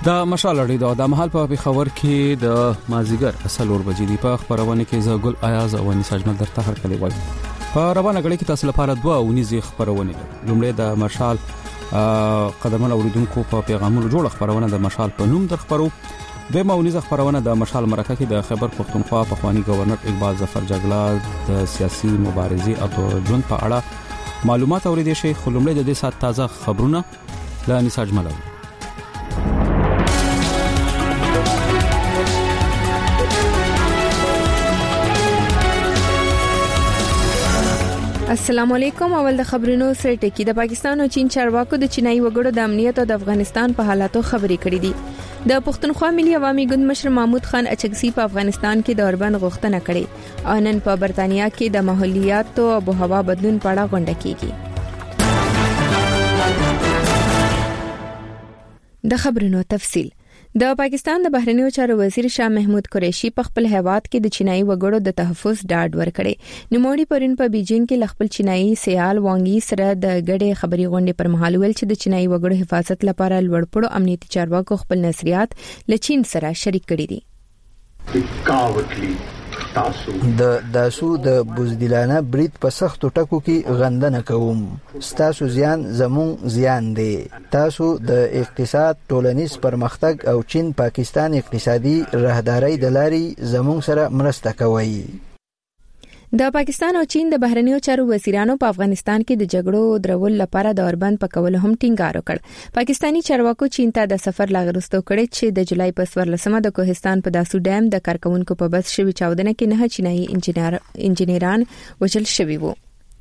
د مشال اړیدو د محل په خبر کې د مازیګر اصل اور بجې دی په خبرونه کې زګل ایاز او نساج مل درته هر کلی وای په روانه غړي کې تاسو لپاره دوا ونیزي خبرونه لومړی د مشال قدمونه اوریدونکو په پیغامونو جوړ خبرونه د مشال په نوم د خبرو د ماونیزه خبرونه د مشال مرکه کې د خیبر پختونخوا په خواني گورنر اقبال ظفر جګړه د سیاسي مبارزې او ژوند په اړه معلومات اوریدي شي خلومړي د دې سات تازه خبرونه لا نساج مل السلام علیکم. اول د خبرونو سره ټکی د پاکستان او چین چارواکو د چینایي وګړو د امنیت او د افغانستان په حالاتو خبرې کړې دي. د پښتونخوا ملي عوامي ګوند مشر محمود خان اچکزي په افغانستان کې د اوربند غوښتنه کړې او نن په برتانیا کې د ماحولیات او آب و هوا بدلون په اړه غونډه کیږي. د خبرونو تفصیل. د پاکستان د بهرنیو چارو وزیر شاه محمود قریشي په خپل هیواد کې د چینایي وګړو د تحفظ ډاډ ورکړي. نوموړي پرون په بیجینګ کې خپل چینایي سیال وانګي سره د غړې خبري غونډې پر مهال ویل چې د چینایي وګړو حفاظت لپاره لوړپوړو امنیتي چارواکو خپل نظریات له چین سره شریک کړي دي. د داسو د بوزدلانه برید په سختو ټکو کې غندنه کوم. ستاسو زیان زمون زیان دی. تاسو د اقتصاد ټولنیز پرمختګ او چین پاکستان اقتصادي راهداري د لاري زمون سره مرسته کوي. د پاکستان او چین د بهرنیو چارو وزیرانو په افغانستان کې د جګړو درول لپاره د اوربند په کول هم ټینګار وکړ. پاکستانی چارواکو چین ته د سفر لاغرستو کړي چې د جولای په 14مه د کوهستان په داسو ډیم د کارکونکو په بس شوی چاودنه کې 9 چینایي انجنیران وژل شوي وو.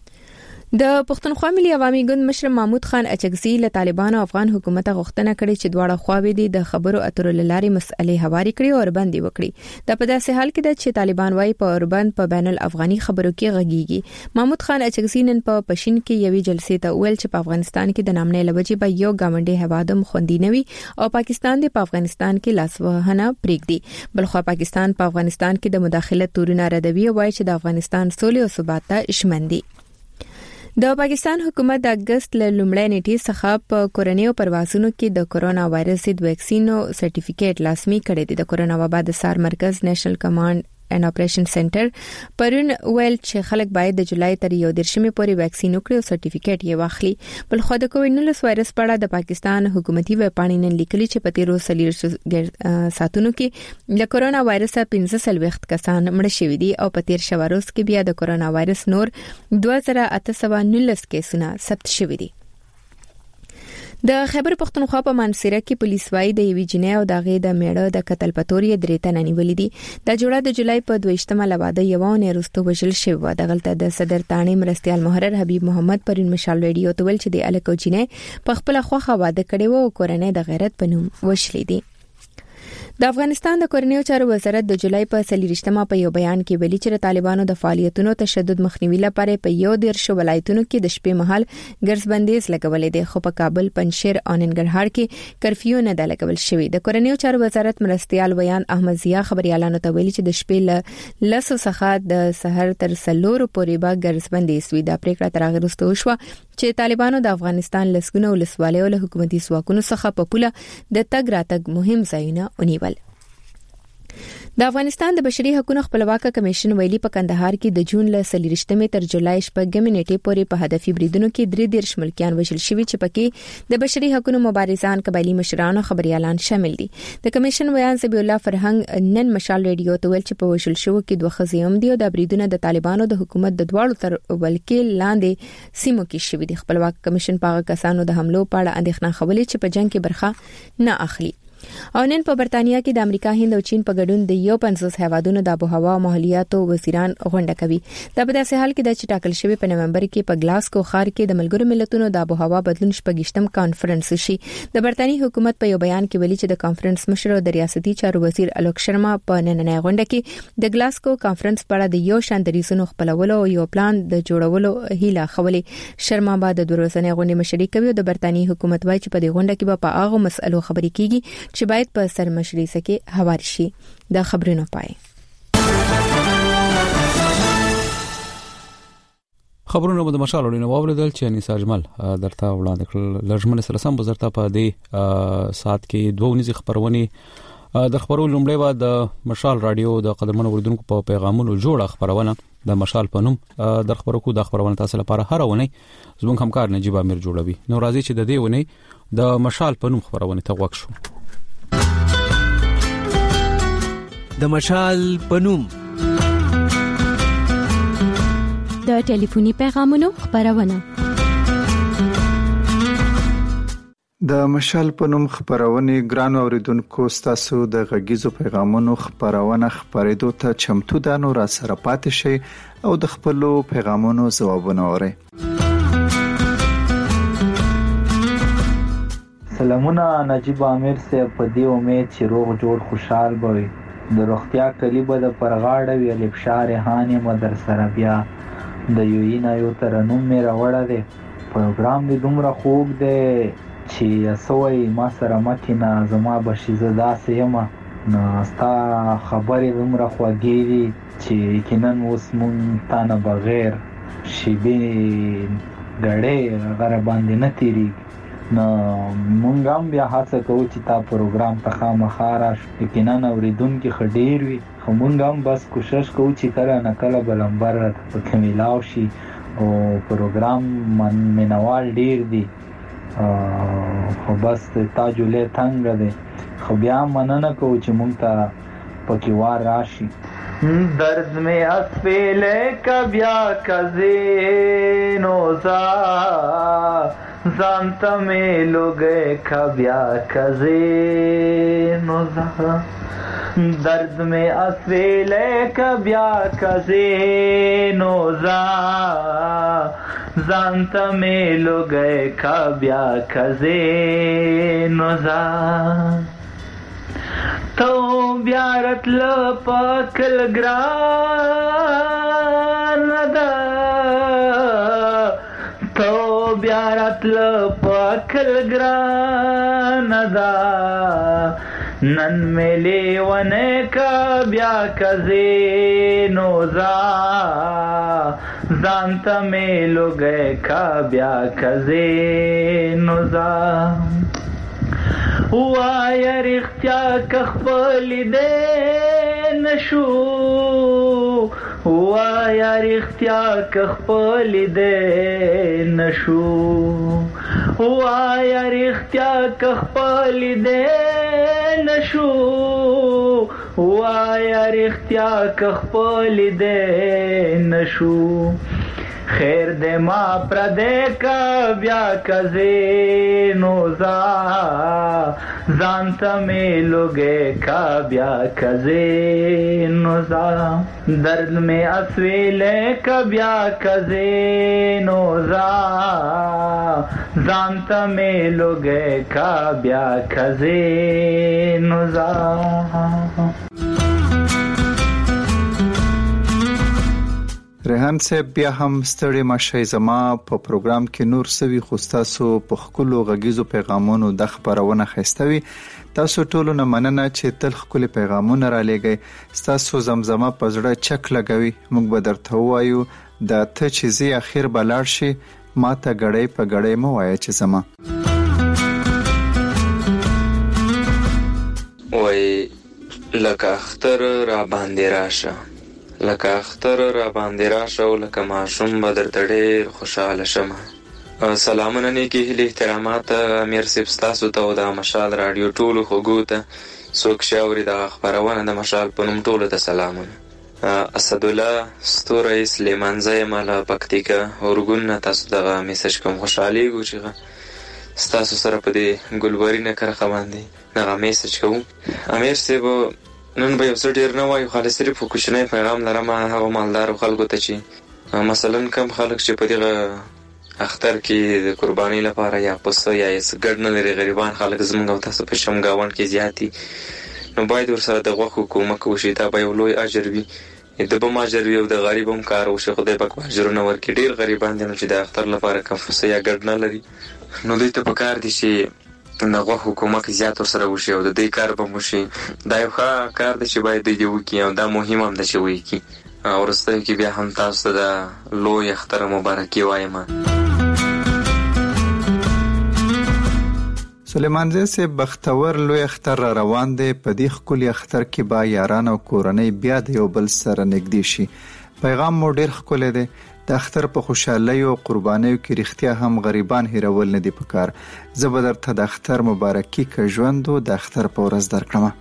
د پښتونخوا ملي عوامي ګوند مشر محمود خان اچکزي له طالبان او افغان حکومت غوښتنه کړې چې دواړه خواوې دي د خبرو اترو لاري مسئلې هواري کړي او اوربند وکړي. د په داسې حال کې چې طالبان وايي په اوربند په بین الافغاني خبرو کې غږیږي. محمود خان اچکزي نن په پښین کې یوې جلسې ته ویل چې په افغانستان کې د نامنې لوجې به یو گاونډي هوادم خوندي نوي او پاکستان د افغانستان کې لاسوهنه پریږدي. بلخو پاکستان په افغانستان کې د مداخلت تورونه ردوي او وايي چې د افغانستان سولې او ثبات ته ژمن دي. د پاکستان حکومت د اگست له لومړۍ نیټې څخه په کورنیو پروازونو کې د کورونا وایرس ضد ویکسینو سرټیفیکیټ لازمي کړی دی. د کورونا وبا د سار مرکز نېشنل کمانډ ان اپریشن سنټر پرون ویل چې خلک باید د جولای تر 11مې پورې ویکسین وکړي او سرټیفیکیټ یې واخلي. بل خو د کووډ-19 وایرس په اړه د پاکستان حکومتي ویبپاڼې نن لیکلي چې په تیرو ساتونو کې د کورونا وایرس 15 کسان مړ شوي دي او په تیر شواروز کې بیا د کورونا وایرس نور 2819 کیسونه ثبت شوي دي. د خیبر پختونخوا په منصيره کې پولیس وايي د یوې جنې او دغه د میړه د قتل پتوري درې تنه نیولې دي. د جوړه د جولای په 22مه لواده یو نه رستو وژل شوی. دغلته د صدر تانی مرستيال محرر حبیب محمد پرین مشال ریډیو ته ویل چې د الکو جنې په خپل خوخه واده کړي وو او کورنۍ د غیرت په نوم وشلې دي. د افغانستان د کورنیو چارو وزارت د جولای په 23مه په یو بیان کې ویلي چې طالبانو د فعالیتونو تشدد مخنیوي لپاره په یو ډیر شو ولایتونو کې د شپې مهال ګرځبندیز لګولې دي. خو په کابل، پنځشیر او ننګرهار کې کرفیو نه د لګول شوی. د کورنیو چارو وزارت مرستيال ویان احمد ضیا خبريالانو ته ویلي چې د شپې له لسو څخه د سحر تر 4 پورې به ګرځبندیز وي. دا پریکړه تر هغه وروسته وشوه چې طالبانو د افغانستان لسګونه ولسوالیو له حکومتي ځواکونو څخه په پوله د تګ راتګ مهم ځایونه ونیول. د افغانستان د بشري حقوقو خپلواک کمیشن ویلي په کندهار کې د جون له 23مې تر جولای 8مې نیټې پورې په هدفي بریدونو کې 3 ملکیان وژل شوي چې پکې د بشري حقوقو مبارزان، قبایلی مشران او خبريالان شامل دي. د کمیشن ویان زبی الله فرهنګ نن مشال ریډیو ته ویل چې په وژل شوو کې 2 ښځې هم دي او د بریدونو د طالبانو د حکومت د دواړو تر ولکې لاندې سیمو کې شوي دي. خپلواک کمیشن په کسانو د حملو په اړه اندېښنه خولې چې په جنگ کې برخه نه اخلي. او نن په برتانیا کې د امریکا، هند او چین په ګډون د 50 هیوادونو د آب و هوا او ماحولیاتو وزیران غونډه کوي. دا په داسې حال کې د ټاکل شوی په نومبر کې په ګلاسکو ښار کې د ملګرو ملتونو د آب و هوا بدلون شپږشتم کانفرنس شي. د برتانی حکومت په یو بیان کې ویلي چې د کانفرنس مشر او د ریاستي چارو وزیر الوک شرما په نننۍ غونډه کې د ګلاسکو کانفرنس په اړه د یو شان دریسونو خپلولو او یو پلان د جوړولو هیله خولې. شرما بعد د ورځنۍ غونډې مشري کوي او د برتانی حکومت وايي چې په دې غونډه کې په هغه مسئلو خبرې کیږي چې باید په سرمشري سکه هوار شي. د خبرونو پای خبرونه د مشال وړاندې واوریدل چې انیس اجمل درته وړاندې کړل. لږمن سره سم بزرته په دې سات کې 2 خبرونه د خبرو لومړی و د مشال رادیو د قدرمن اوریدونکو په پیغامونو جوړه خبرونه د مشال پنوم د خبرو کو د خبرونه تاسو لپاره هر ونه زموږ همکار نجيب امیر جوړوي. نو راځي چې د دې ونه د مشال پنوم خبرونه ته وښو. د مشال پنوم د ټلیفوني پیغامونو خبرونه. د مشال پنوم خبرونه ګران اوریدونکو تاسو د غږیزو پیغامونو خبرونه خبرېدو ته چمتو ده. نو را سره پاتې شئ او د خپل پیغامونو ځوابونه اورئ. سلامونه نجيب امیر صاحب، په دې امید چې روغ جوړ خوشحال بوي. د روغتیا کلیبه د پرغاړه وی لبشار هاني مدر سره بیا د یوینا یو ترنم مې راوړه دي. پروګرام دې دومره خوږ دی چې اسوي ما سره مکینه زما بشي زدا سیمه نو ستا خبرې دومره خوږې دي چې کینن اوس مونږ تانه بغیر شي به غړې غره باندې نه تیری. نو مونږ هم بیا هڅه کوو چې تا پروګرام ته خامخا راشو. یقینا اوریدونکي خډیر وي، خو مونږ هم بس کوشش کوو چې کله نه کله بلمبر پکې ملاو شي او پروګرام منوال ډیر دي. خو بس تاجولې تنګ دی، خو بیا مننه کوو چې مونږ ته پکې وار راشي. درد میں اسفیلے کا بیا کزے نوزا زانتا میں لوگے کا بیا کزے نوزا درد میں اسفیلے کا بیا کزے نوزا زانتا میں لوگے کا بیا کزے نوزا تو بیارت لپاکل گران دا تو بیارت لپاکل گران دا نن ملی ونه کا بیا کزی نوزا زانتا میلو گئے کا بیا کزی نوزا وایا رختیا کخپل دې نشو وایا رختیا کخپل دې نشو وایا رختیا کخپل دې نشو وایا رختیا کخپل دې نشو خیر دې ما پر دې کا بیا کزې نوزا زانتا میں لوگے کا بیا کزے نوزا درد میں اسویلے کا بیا کزے نوزا زانتا میں لوگے کا بیا کزے نوزا. ریحان صاحب بیا هم ستړي مشه زما په پروګرام کې نور سوي خوستاسو په خپل غږیزو پیغامونو د خبرونه خستوي. تاسو ټولو نه مننه چې تل خپل پیغامونه را لېږئ. تاسو زمزمه په زړه چک لګوي. موږ به درته وایو د ته چې زی اخر بلاړ شي ما ته غړې په غړې مو وایي چې زما وای لکه اختر را باندې راشه لکه اختر را باندې راشه او لکه ماشوم به درته ډېر خوشحاله شمه. سلامونه نیکې هیلې احترامات امیر صاحب ستاسو ته او د مشال راډیو ټولو خوږو ته څوک چې اوري دغه خپرونه د مشال په نوم ټولو ته سلامونه. اسدالله ستوری سلیمانزی یم له پکتیکا اورګون نه تاسو دغه میسج کوم. خوشحالیږو چې ستاسو سره په دې ګلورینه کرښه باندې دغه میسج کوم. امیر صاحب نن به یو څه ډېر نه وایو، خالص صرف کوچنی پیغام لرم هغه مالدارو خلکو ته چې مثلا کم خلک چې په دغه اختر کې د قربانۍ لپاره یا پسه یا هیڅ ګډ نه لري، غریبان خلک زموږ او تاسو په شم ګاونډ کې زیات دي، نو باید ورسره د غوښو کومک وشي. دا به یو لوی اجر وي، د به هم اجر وي او د غریب هم کار وشي. خدای پاک اجرونه ورکړي. ډېر غریبان دي چې د اختر لپاره کم پسه یا ګډ نه لري، نو دوی ته پکار دي چې د غوښو کومک زیات ورسره وشي او د دې کار به وشي. دا یو ښه کار دی چې باید دوی وکړي او دا مهم هم ده چې وکړي. ورسته کې بیا هم تاسو د لوی اختر مبارکي وایم. سلیمان زی سے بختور لوی اختر را روان دی. په دې ښکلي اختر کې با یاران او کورنۍ بیا د یو بل سره نږدې شي. پیغام مو ډیر ښکلی دی. د اختر په خوشحالۍ او قربانیو کې رښتیا هم غریبان هیرول نه دي پکار. زه به درته د اختر مبارکي که ژوند و د اختر په ورځ درکړم.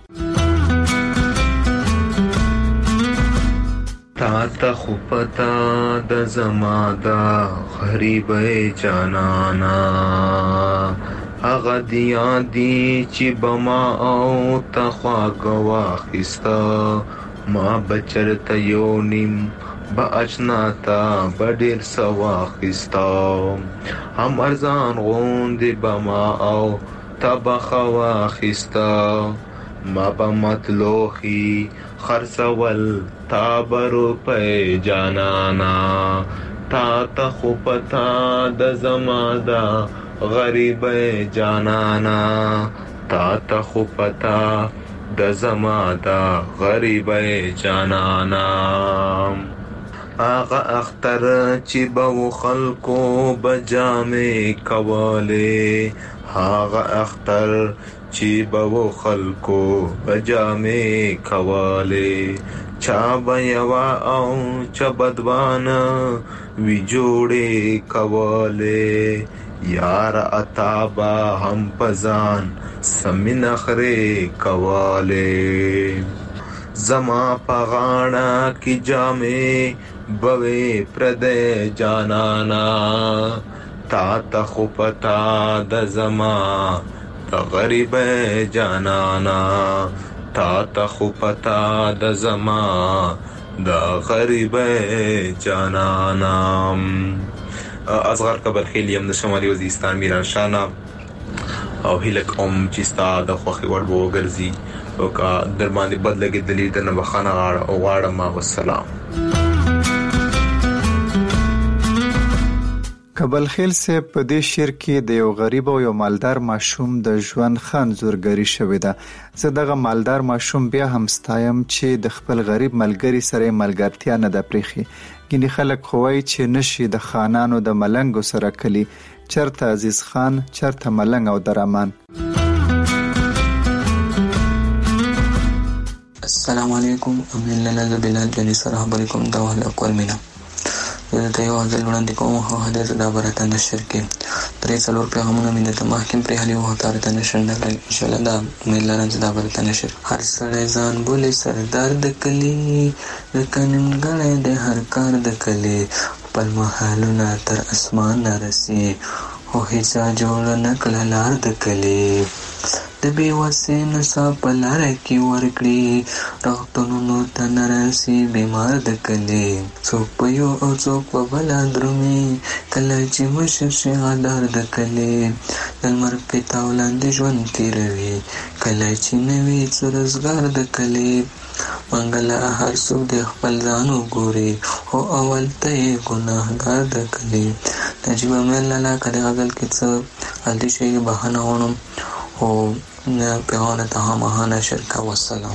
تا ته خو پتا د زما د غریبۍ جانانا، هغه دیا دی چې بما او تا خواږه واخیسته، ما بچرته یو نیم با اجنا تا بدیر سواخستا، هم ارزان غوندی بما او تا بخواخستا، ما با مطلوخی خرسول تا برو پی جانانا، تا تا خوبتا د زما دا غریب جانانا، تا تا خوبتا د زما دا غریب جانانا. آغا اختر چې به خلکو بجامې کولې، آغا اختر چې به خلکو بجامې کولې، چا به یوا او چا بدوانه وی جوړې کولې، یار عطا به هم پزان سمی نخرې کولې، زما پغانا کی جامې بوي پردې جانانا، تا ته خو پتا د زما د غریب جانانا، تا ته خو پتا د زما د غریب جانانا. اصغر کبر خیلیم د شمالي وزیرستان میرانشاه او هیله کوم چې ستا د خوښې وړ وګرځي او که در باندې بد لګېدلي درنه بخښنه غواړم. والسلام. کبل خیل صاحب په دې شعر کې د یو غریب او یو مالدار ماشوم د ژوند ښه انځورګري شوې ده. زه دغه مالدار ماشوم بیا هم ستایم چې د خپل غریب ملګري سره ملګرتیا نه ده پرېښې. ګینې خلک خو وایي چې نشي د خانانو د ملنګو سره کلي، چرته عزیز خان چرته ملنګ او درمان. السلام علیکم. امین الله بلال جنی سره علیکم دا ول اکول مینا. زه ته یو ځل وړاندې کوم هو حدیث دا برته نشر کې پرې څلور پیغامونه مې ته محکم پرې حلی وو تار ته نشر نه ان شاء الله دا مې لرم چې دا برته نشر. هر سړی ځان بولې سردار د کلی، د کننګړې د هر کار د کلی، خپل محلونه تر اسمان رسي، خو هیڅ جوړ نه کړه لار د کلی، د بېوسۍ نڅا په لاره کې ورکړي، روغتونونو ته نه رسي بیمار د کلي، څوک په یو او څوک په بله درومي، کله چې مشر شي غدار د کلي، د لمر پیتا ولاندې ژوند تېروي، کله چې نه وي څه روزګار د کلي، منګله هر څوک د خپل ځان وګوري، خو اول ته یې ګناهګار د کلي. نجیب امیر لالا که د غزل کې څه غلطي شوي بخښنه غواړم او پیغام ته هماهانه شرکه. والسلام.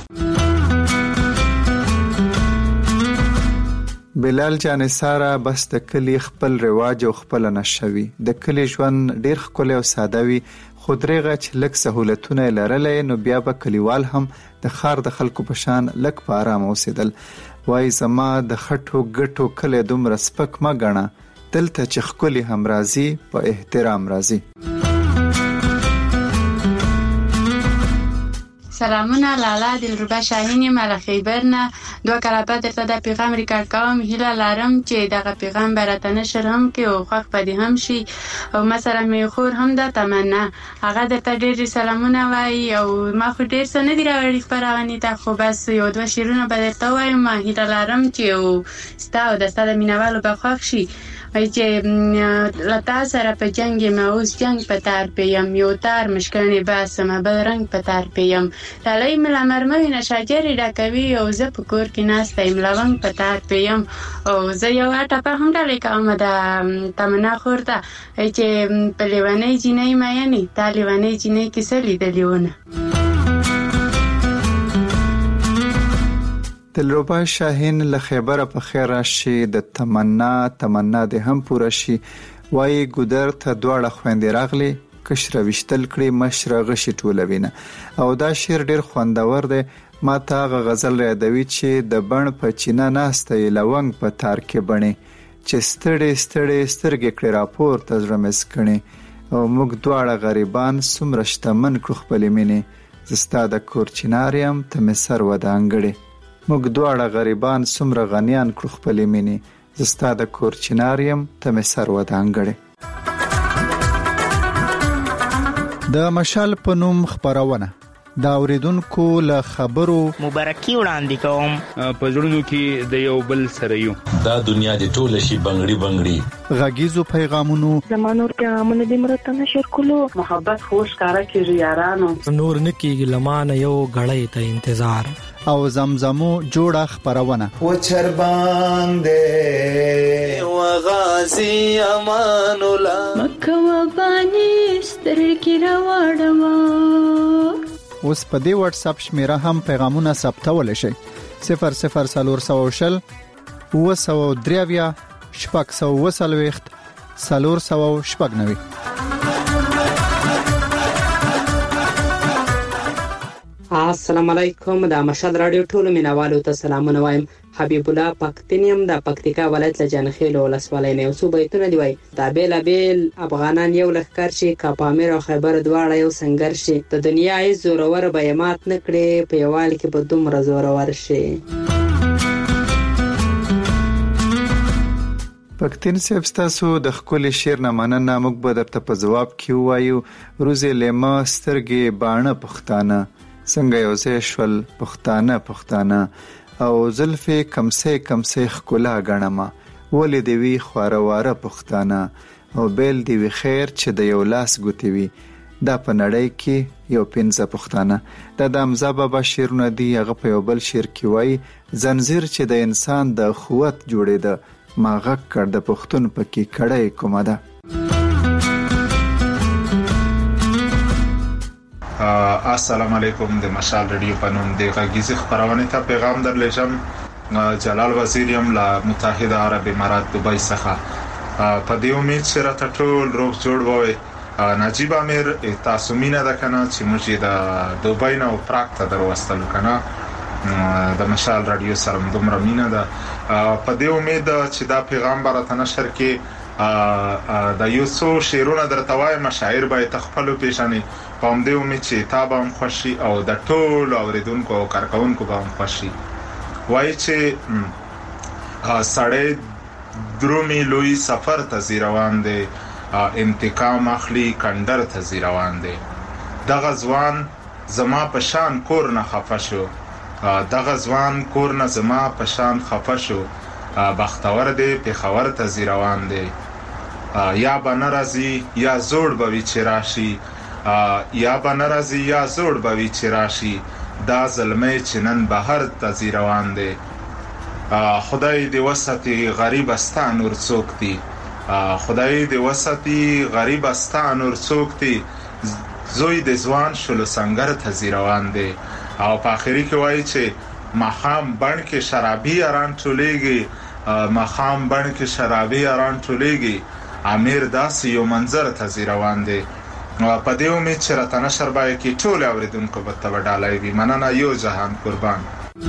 بلال جان سارا بس د کلی خپل رواج او خپل نشوي، د کلی ژوند ډیر ښکلی او ساده وي، خو درېغه چې لږ سهولتونه لرلې نو بیا به کلیوال هم د ښار د خلکو په شان لږ په ارامه اوسېدل. وایي زما د خټو ګټو کلی دومره سپک مه ګڼه، دلته چې ښکلي هم راځي په احترام راځي. سلامونه لالا دلربا شاهین یم له خیبر نه. 2 کاله بعد درته دا پیغام ریکارډ کوم. هیله لرم چې دغه پیغام برته نشر هم کې او خوښ پدې هم شي او مثلا مې خور هم دا تمنا هغه درته ډېر سلامونه وایي او ما خو ډېر څه نه دی راوړي خپرونې ته، خو بس یو 2 شعرونه به درته ووایم. ما هیله لرم چې ستا او د ستا د مینوالو به خوښ شي. وایي چې له تا سره په جنګ یم اوس جنګ په تار پیم، یو تار مشکڼې باسمه بل رنګ په تار پیم، لالی مې له مرمرې نه شاجرې ډکوي او زه په کور کې ناسته یم لونګ په تار پیم. او زه یوه ټپه هم ډالۍ کوم د تمنا خور ته چې په لیونۍ جینۍ مینې تا لیونۍ جینۍ کیسه لیدلې ونه. دلربا شاهین له خیبر په خیر راشي د تمنا دې هم پوره شي وای ګودر ته دواړه خويندې راغلي کشره وشتل کړي مشره غشي ټولوینه او دا شعر ډیر خوندور دی ما ته غزل یادوي چې د بڼ په چینه ناسته لونګ په تار کې بڼي چې ستړي سترګې کړي راپور ته زړه مسکني او موږ دواړه غریبان څومره شتمن کړو خپل مینې زستا د کور چیناریم ته مې سر ودانګړي موږ دواړه غریبان څومره غنیان کړو خپل مینې زستا د کور چیناریم ته مې سر ودانګړي. د مشال په نوم خبرونه دا اوریدونکو له خبرو مبارکي وړاندې کوم په ژوندونو کې د یو بل سره یو دا دنیا د ټول شي بنگړي غږیزو پیغامونو زمانور پیغامونه د مرته نشر کولو محبت خوش کارا کیږي یارانو نور نکیږي لمانه یو غړې ته انتظار او زمزمو جوړه خبرونه و چربان دې و غازی امان الله مکه و بانی سترګې راوړم اوس په دې واتس اپ شمیره هم پیغامونه ثبتول شي 0040 203 شپږ السلام علیکم د مشال رادیو ټولو مینوالو ته سلامونه وایم. حبیب الله پختینیم د پکتیکا ولایت له جانخیل ولسوالۍ نه اوسو بیتونه دی وای دا بیل افغانان یو لخر شي کاپامیر او خیبر دواړه یو سنگر شي د دنیا ای زورور بیمات نکړي په یوال کې په دومره زورور شي. پکتین صاحب تاسو د خپل شعر نه مننه موږ به درته په جواب کې وایو روزه لما سترګې باڼه پښتانه څنګه یو ځای شول پښتانه او زلفې کمسه خکولا غنما ولې دی وی خورواره پښتانه او بیل دی وی خیر چې د یو لاس ګوتی وی دا په نړۍ کې یو پنځه پښتانه د امزا بابا شیرونه دی هغه په یو بل شعر کې وای زنجیر چې د انسان د قوت جوړېده ما غږ کړ د پښتون پکې کړه کومه ده. السلام علیکم د مشال رادیو په نوم د غږیزې خبرونه ته پیغام درلېږم. جلال وزیر یم له متحده عرب امارات دوبۍ څخه په دې امید چې راته ټول روغ جوړ وای. نجیب امیر تاسو مینه ده کنه چې موږ د دوبۍ نه او پراګ ته دروستلو کنه د مشال رادیو سره دومره مینه ده په دې امید چې دا پیغام برته نشر کې د یو څو شعرونه درته وایم شاعر به تخپل پیشانی په دې امید چې تابه هم خوشي او د ټول اوریدونکو او کارکونکو به هم خوشي وای چې سړی درومي لوی سفر ته زیروان دی انتقام اخلي کندر ته زیروان دی دغه ځوان زما په شان کور نه خفه شو دغه ځوان کور نه زما په شان خفه شو بختور دی پېښور ته زیروان دی یا به ناراضي یا زوړ به وي چې راشي یا به ناراضي یا زوړ به وي چې راشي دا زلمۍ چې نن بهر ته زیروان دی خدای دې وساتي غریب استا نور څوک دی خدای دې وساتي غریب استا نور څوک دی زوی د ځوان شلو سنگر ته زیروان دی او په اخري کې وایي چې مخام بڼ کې شرابي اران ټولېږي مخام بڼ کې شرابي اران ټولېږي امیر داسې یو منظر ته زیروان دی په دې امید چې راته نشر بای کې ټول اوریدونکو به ته وډالای وي مننه یو جهان قربان.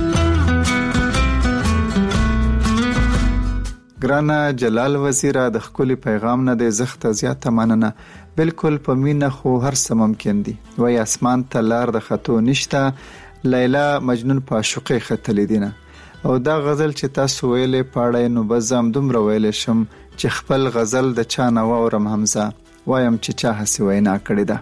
ګرانه جلال وزیر د خپل پیغام نه د زخت زیاته مننه بالکل په مینه خو هر څه ممکن دي وای اسمان ته لار د خطو نشته لیلا مجنون په عاشقې ختلې دینه او دا غزل چې تاسو ویلې پاړې نو بزم دومره ویلې شم چې خپل غزل د چا نه وورم حمزه وایم چې چا هسي وینا کړې ده.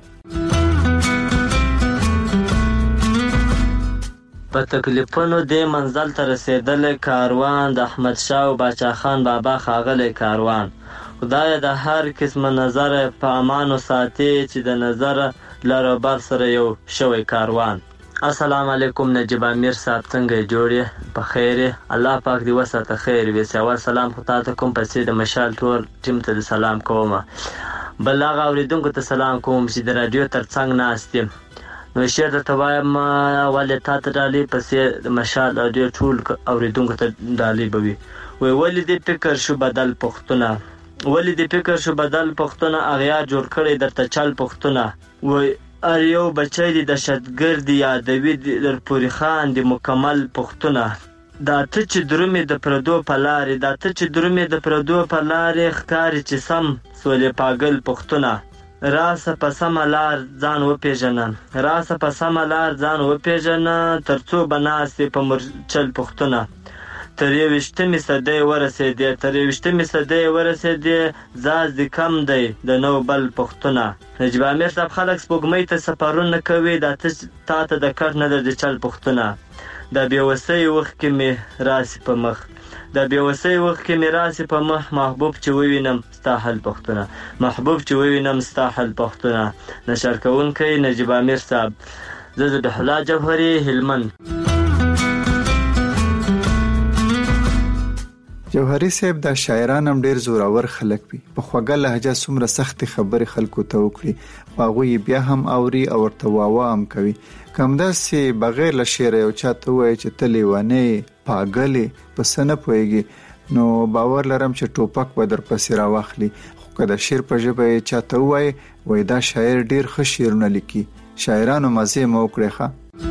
په تکلیفونو د منزل ته رسیدل کاروان د احمد شاه او باچا خان بابا خاغله کاروان خدای د هر قسم نظر په امان او ساتي چې د نظر لاره بر سره یو شوی کاروان. السلام علیکم نجیب امیر صاحب څنګه جوړې په خیر الله پاک دې وساته خیر وي سوال سلام خو تاسو کوم پسې د مشال ټول ټیم ته سلام کوم بلغه اوریدونکو ته سلام کوم چې د رادیو ترڅنګ ناستم نو شعر درته وایم ولې تا ته ډالۍ پسې د مشال او ډېر ټول اورېدونکو ته ډالۍ به وي. ولې دې فکر شو بدل پښتونه، ولې دې فکر شو بدل پښتونه، اغیار جوړ کړی درته چل پښتونه. وای ار یو بچی دی د شتګرد یادوي در پورې خاندي مکمل پښتونه. دا ته چې درومې د پردو په لارې، دا ته چې درومې د پردو په لارې، ښکاري چې سم سولې پاگل پښتونه. راسه په سمه لار ځان وپېژنه، راسه په سمه لار ځان وپېژنه، تر څو به ناستې په مرچل پښتونه. تر 21مې صدۍ ورسېدې، تر 21مې صدۍ ورسېدې، ځاز دې کم دی د نو بل پښتونه. نجیب امیر صاحب خلک سپوږمۍ ته سفرونه کوي، دا تا ته د کټ نه د چل پښتونه. دا بېوسۍ وخت کې مې راسي په مخ، دا بېوسۍ وخت کې مې راسي په مخ، محبوب چې ووینم ستا حل پښتونه، محبوب چې ووینم ستا حل پښتونه. نشر کوونکی نجیب امیر صاحب. زه ذبیح الله جوهري، هلمند. جوهري صاحب د شاعران هم ډیر زورور خلک وي، په خوږه لهجه څومره سختې خبرې خلکو ته وکړي هغوی بیا هم اوري او ورته واوا هم کوي. کمداسې بغیر له شعره یو چاته ووایي چې ته لیونۍ پاګلې پسه نه پوهېږي، نو باور لرم چې ټوپک به در پسې راواخلي. خو که د شعر په ژبه یې چاته ووایي وایي دا شاعر ډیر ښه شعرونه لیکي. شاعرانو مزې مه وکړئ ښه.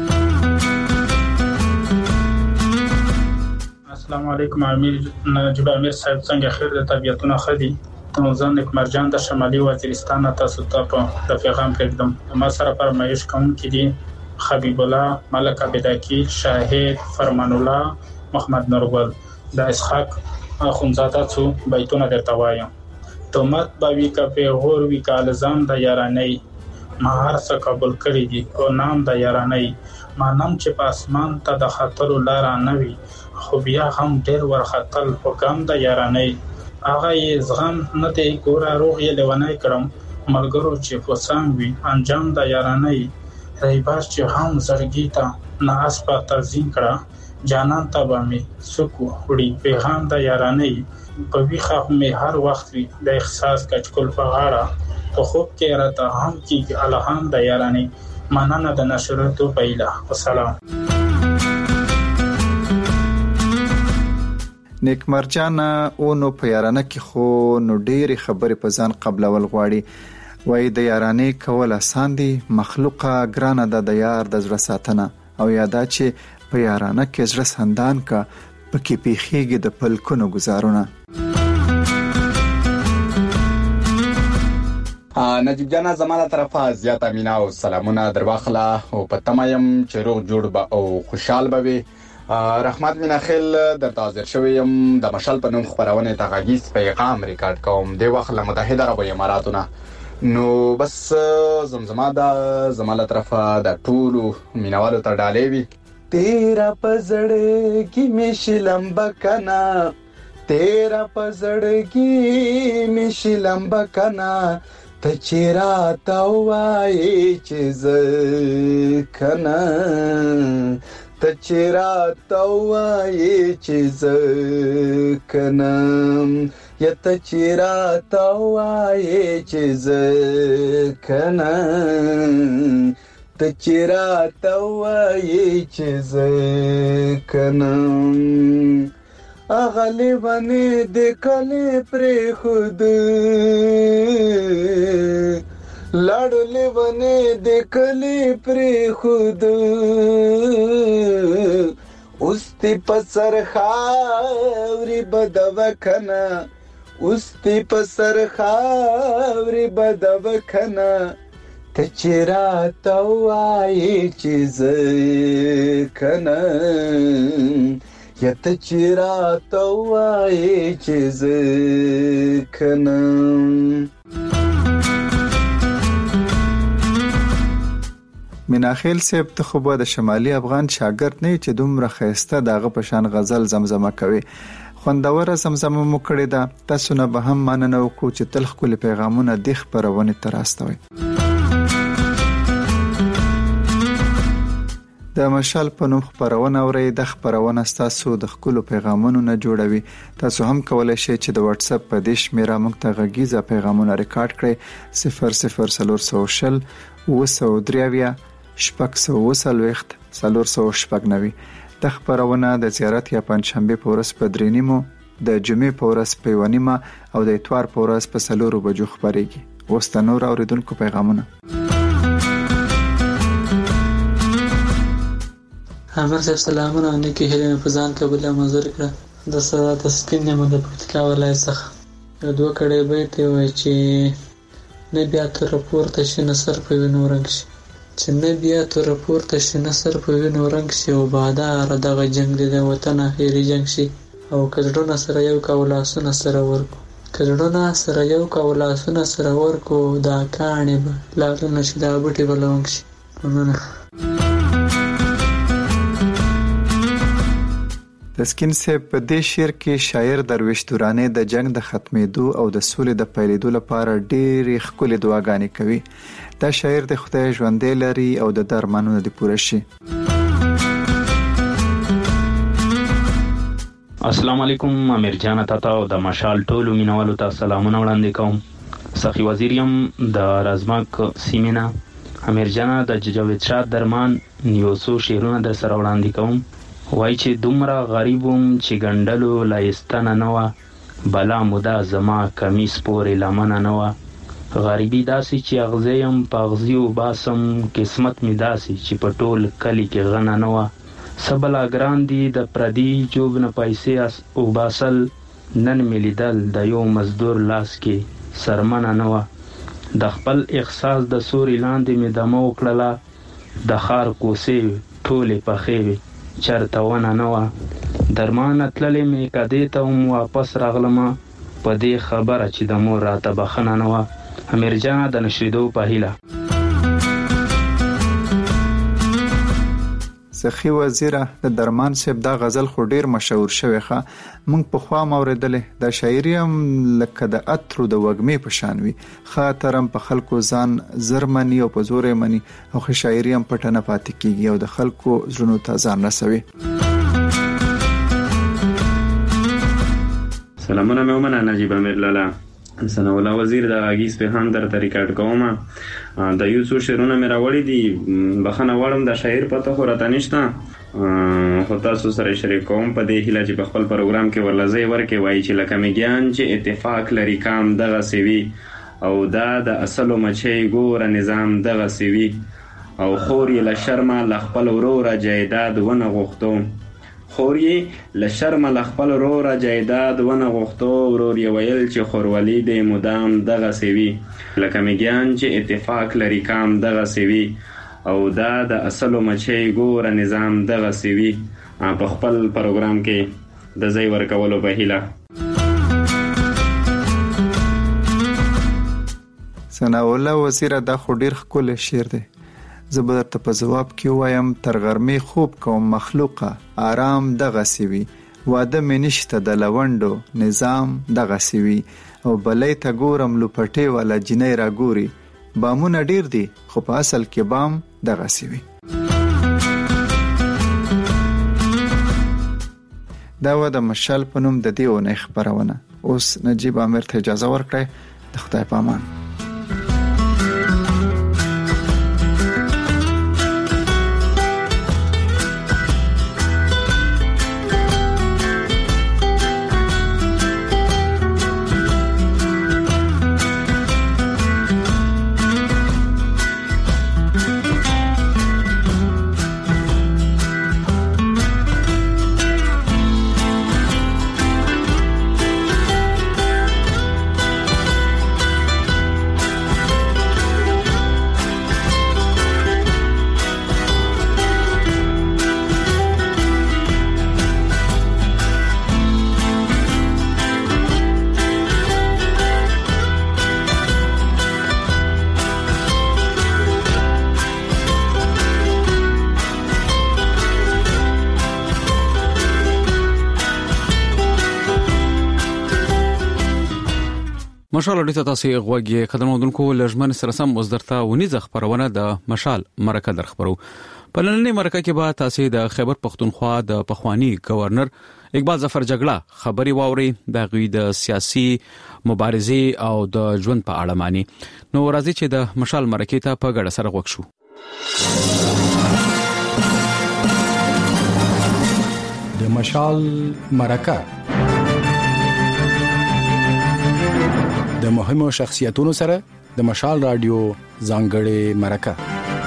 السلام علیکم نجیب امیر صاحب، څنګه خیر د طبیعتونه ښه دي؟ زه نیکمرجان د شمالي وزیرستان تاسو ته په د پیغام پرېږدم. ما سره فرمایش کوونکي دي حبیب الله، ملک عبدالکی، شاهد، فرمان الله، محمد نورګل. د اسحاق اخونزاده څو بیتونه درته وایم. تهمت به وي که پیغور وي که الزام د یارانۍ، ما هر څه قبول کړي دي او نام د یارانۍ. ما نم چې په اسمان ته د خطرو لاره نه وي، خو بیا هم ډېر ورختل په ګام د یارانۍ. هغه یې زغم نه دی ګوره روغ یې لیونی کړم، ملګرو چې فسام وي انجام د یارانۍ. ریباز چې هم زړګي ته نه اسپه تزین کړه، جانان ته به مې څوک وړي پیغام د یارانۍ. په ویښه مې هر وخت وي د احساس کچکول په غاړه، په خوب کې راته هم کېږي الهام د یارانۍ. مننه د نشراتو پیله. والسلام. نیکمرجان او نو په یارانه کې خو نو ډېرې خبرې په ځان قبلول غواړي. وایي د یارانې کول آسان دي، مخلوقه ګرانه ده د یار د زړه ساتنه، او یادا چې په یارانه کې زړه سندان کا پکې پیخیږي د پلکونو گزارونه. نجیب جانا زمانه طرفه زیاته مینا او سلامونه در واخله او په تمایم چې روغ جوړ به او خوشحال به وي. رحمت مینا خیل در حاضر شویم د مشال په نوم خبرونه ته غږیز پیغام ریکارډ کوم د وخت له متحده عرب اماراتونه. نو بس زمزمه دا زماله طرفه د ټولو مینوالو ته ډالې وي. تیرا پزړه کی مشلم بکنا، تیرا پزړه کی مشلم بکنا، ته چیرا تا وای چې زکنا، ته چیرا تا وای چې زکنا، یا ته چیرا تا وای چې زکنا، ته چیرا تا وای چې زکنا. اغلی ونی د کلی پر خود لړلی ونی د کلی پر خود، اوستی پسر خاوری بدوکنا، اوستی پسر خاوری بدوکنا، ته چیرا تا وای چې زکنا، یا ته چیرا تا وای چې زکنا. میناخیل صاحب ته خو به د شمالي افغان شاګرد نه چې دومره ښایسته دغه په شان غزل زمزمه کوي. خوندوره زمزمه مو کړې ده. تاسو نه به هم مننه وکړو چې تل ښکلي پیغامونه دې خپرونې ته راستوئ. د مشال په نوم خبرونه اورئ. د خبرونه ستاسو د ښکلو پیغامونو نه جوړوي. تاسو هم کولای شئ چې د واتس اپ په دې شمیره موږ ته غږیزه پیغامونه ریکارډ کړئ 0040 903 640 490. د خبرونه د زیارت یا پنځشنبه په ورځ په 3:30، د جمعې په ورځ په 1:30 او د اتوار په ورځ په 4 بجو خبرېږي. اوس د نور اوریدونکو پیغامونه. امر صاحب سلامونه، نیکی هیله په ځان قبول منظور کړه. د سره د سپین نیمه د پکتیکا ولایت څخه یو دوه کړي بیت وای چې نه بیا تر پورته شي نصر په وینو رنگ شي، چې نه بیا تر پورته شي نصر په وینو رنگ شي، او بادار دغه جنگ د وطن اخیری جنگ شي، او کډونه سره یو کولاسونه سره ورکو، کډونه سره یو کولاسونه سره ورکو، دا کانې به لارونه شي، دا بوټي بلونګ شي. تسکین صاحب په دې شعر کې شاعر درویش دوراني د جنگ د ختمېدو او د سولې د پیلېدو لپاره ډېرې ښکلې دعاګانې کوي. دا شاعر د خدای ژوندې لري او د درمانونو د پوره شي. السلام علیکم. امیر جان تاته او د مشال ټولو مینوالو ته سلامونه وړاندې کوم. سخی وزیر یم د رازماک سیمینا. امیر جان د جاوید شاه درمان یو څو شعرونه در سره وړاندې کوم. وای چې دومره غریبم چې ګندلو لایستنه نه وه، بلا موده زما کمیس پورې لمنه نه وه، غریبي داسې چې اغزی یم په اغزي وباسم، قسمت مې داسې چې په ټول کلي کې غنه نه وه، څه بلا ګران دي د پردي جوب نه پیسې وباسل، نن مې لیدل د یو مزدور لاس کې سرمنه نه وه، د خپل احساس د سوري لاندې مې دمه وکړله، د ښار کوڅې ټولې پخې وې چرته ونه نه وه، درمانه تللې مې کدې ته هم واپس راغلمه، په دې خبره چې د مور راته بخښنه نه وه. امیر جانه د نشریدو په هیله. سخی وزیره د درمان صاحب دا غزل خو ډیر مشهور شوی ښه، مونږ په خوا موریدلې د شاعري هم لکه د اترو د وږمې په شان وي، خاطرم په خلکو ځان زرمنی او په زورې منی، او خو شاعري هم پټه نه پاتې کیږي او د خلکو زړونو ته ځان رسوي. سلامونه مې ومنه نجیب امیر لالا. سنا الله وزیر د غږیز پیغام درته ریکارډ کوم. د یو څو شعرونه مې راوړي دي، بخښنه غواړم د شاعر پته خو راته نشته، خو تاسو سره شریک کوم په دې هیله چې په خپل پروګرام کې ورلځئ ورکې وایي چې لکه میږیان چې اتفاق لري کام دغسې وي، او دا د اصلو مچۍ ګوره نظام دغسې وي، او خور یې له شرمه له خپل وروره جایداد ونه غوښتو، خور یې له شرمه له خپل وروره جایداد ونه غوښتو، ورور یې ویل چې خورولي دی مدام دغسې وي، لکه میږیان چې اتفاق لري کام دغسې وي، او دا د اصلو مچۍ ګوره نظام دغسې وي. په خپل پروګرام کې د ځای ورکولو په هیله. ثناء الله وزیره دا خو ډیر ښکلی شعر دی، زه به درته په ځواب کې وایم تر غرمې خوب کوم مخلوقه آرام دغسې وي، واده مې نشته د لونډو نظام دغسې وي، او بلۍ ته ګورم لوپټې والا جینۍ را ګوري، بامونه ډیر دي خو په اصل کې بام دغسې وي. دا و د مشال په نوم د دې اونۍ خپرونه. اوس نجیب امیر ته اجازه ورکړئ. د خدای په امان. مشال اړیته تاسو غوږی خدمتونکو لجمن سره سم وزدرته ونیزه خبرونه د مشال مرکه در خبرو. په نننۍ مرکه کې به تاسو د خیبر پختونخوا د پخوانی گورنر اقبال ظفر جګړه خبري واوري، د غوی د سیاسي مبارزې او د ژوند په اړه معنی. نو راځي چې د مشال مرکه ته په ګډه سره وښو. د مشال مرکه د مهمو شخصیتونو سره د مشال رادیو ځانګړې مرکه.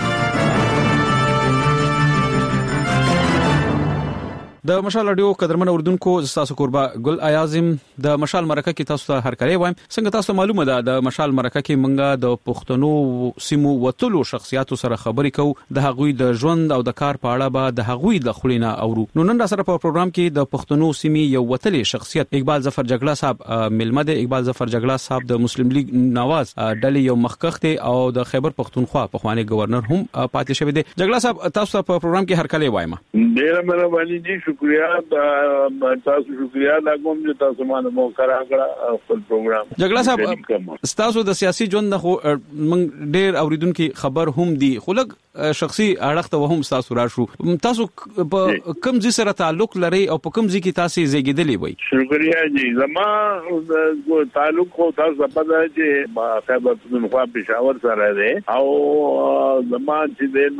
د مشال رادیو قدرمن اوردونکو تاسو قربا ګل ایازم د مشال مرکه کې تاسو ته هر کله وایم څنګه تاسو معلومه ده د مشال مرکه کې منګه د پښتنو سیمو وتلو شخصیتو سره خبرې کوو د هغوی د ژوند او د کار په اړه به د هغوی د خلینا اورو. نو نن را سره په پروګرام کې د پښتنو سیمې یو وتلې شخصیت اقبال ظفر جګړه صاحب ملمده. اقبال ظفر جګړه صاحب د مسلم لیگ نواز ډلې یو مخکخ ته او د خیبر پښتونخوا په خواني گورنر هم پاتې شوی دی. جګړه صاحب تاسو په پروګرام کې هر کله وایم. ډیر مهرباني دي، شکریہ تاسو شکریہ دا کوم چې تاسو باندې موقع راکړه خپل پروګرام. جګړه صاحب تاسو د سیاسي ژوند نه موږ ډیر اوریدونکو خبر هم دي خو لږ شخصي اړخ ته هم تاسو راشو. تاسو په کوم ځای سره تعلق لري او په کوم ځای کې تاسو زیږیدلې وای؟ شکریہ جی. زما تعلق خو تاسو په دې چې خیبر پختونخوا پېښور سره دی او زما چې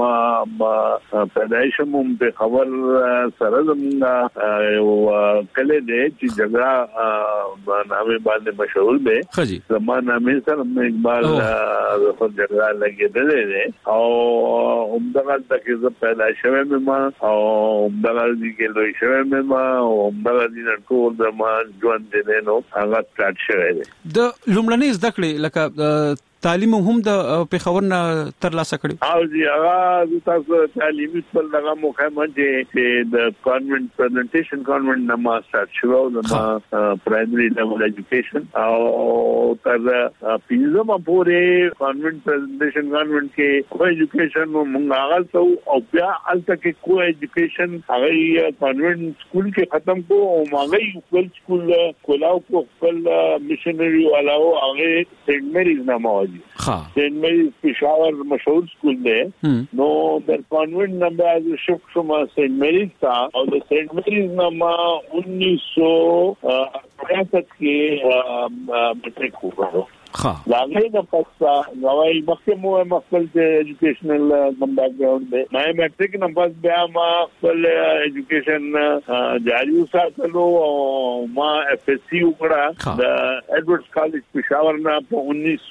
نو پیدایش هم په خبر سره یو کله دې چې جګړه نامې باندې مشهور دی. زما نامې سره اقبال ظفر جګړه لګېدلې دی او همدغه تکي زه پیدا شوم ما او همدغه دي کې لوی شوم ما او همدغه دي ټول د ما ژوند دې نو هغه سٹارټ شوی دی. د لومړنۍ زده کړې لکه تعلیم هم د پیښور نه تر لاسه کړی او جی هغه تاسو تعلیمي په لږه مخه چې د کانونټ پریزنټیشن کانونټ نه ما سٹارټ شو د پرایمري لیول ایجوکیشن او تر پیزما پورې کانونټ پریزنټیشن کانونټ کې کو ایجوکیشن مونږ هغه ته او بیا الته کې کو ایجوکیشن هغه کانونټ سکول کې ختم کو او هغه خپل سکول کولاو کو خپل مشنری والاو هغه سینټ میریز نامه سینٹ میریز پېښور مشهور سکول دی. نو د کانونټ نه بعد شفت شوم سینٹ میریز ته او د سینٹ میریز نه 1963 کې میټریک وکړو. لاغې د پستا نوای مخکمه مخکل د ایجوکیشنل کم بیک ګراوند دی. ما میټریک نه پس بیا ما خپل ایجوکیشن جاری وساتلو او ما اف اس سی وکړه د ایډورډز کالج پېښور نه په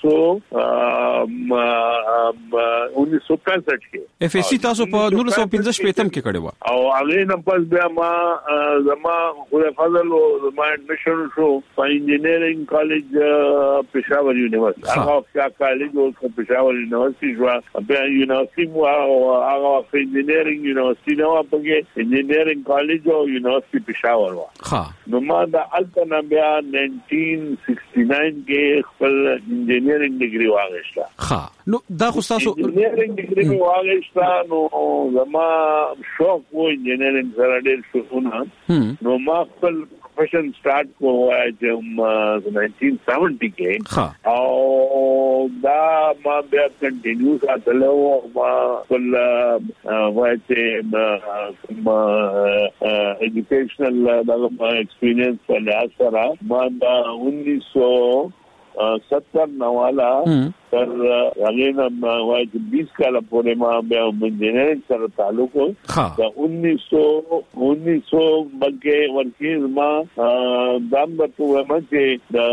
1965 کې. اف اس سی تاسو په 1915 کې کړی و او هغه نه پس بیا ما زما خدای فضل او ما ایڈمیشن شو په انجینرینګ کالج پېښور یونیورسيټي. هغه کالج او پېښور یونیورسيټي جوړه بیا یونیورسيټي مو هغه انجینرینګ یونیورسيټي نو په انجینرینګ کالج او یونیورسيټي پېښور و. نو ما د الټنا بیا 1969 کې خپل انجینرینګ ډیګري واغښته. نو دا خو تاسو انجینرینګ ډیګري واغښته نو زما شوق و انجینرینګ سره ډېر شوونه. نو ما خپل پروفیشن سٹارټ کوو 1970 کې او دا ما بیا کنټینیو ساتلو ما خپل وایته ما ایجوکیشنل دا ایکسپیرینس په لحاظ سره ما دا 1970 نوالا تر هغه نه وایي 20 کال پورې ما بیا انجینرینګ سره تعلق و. دا 1900 بلکې ورکې ما دام په ما چې دا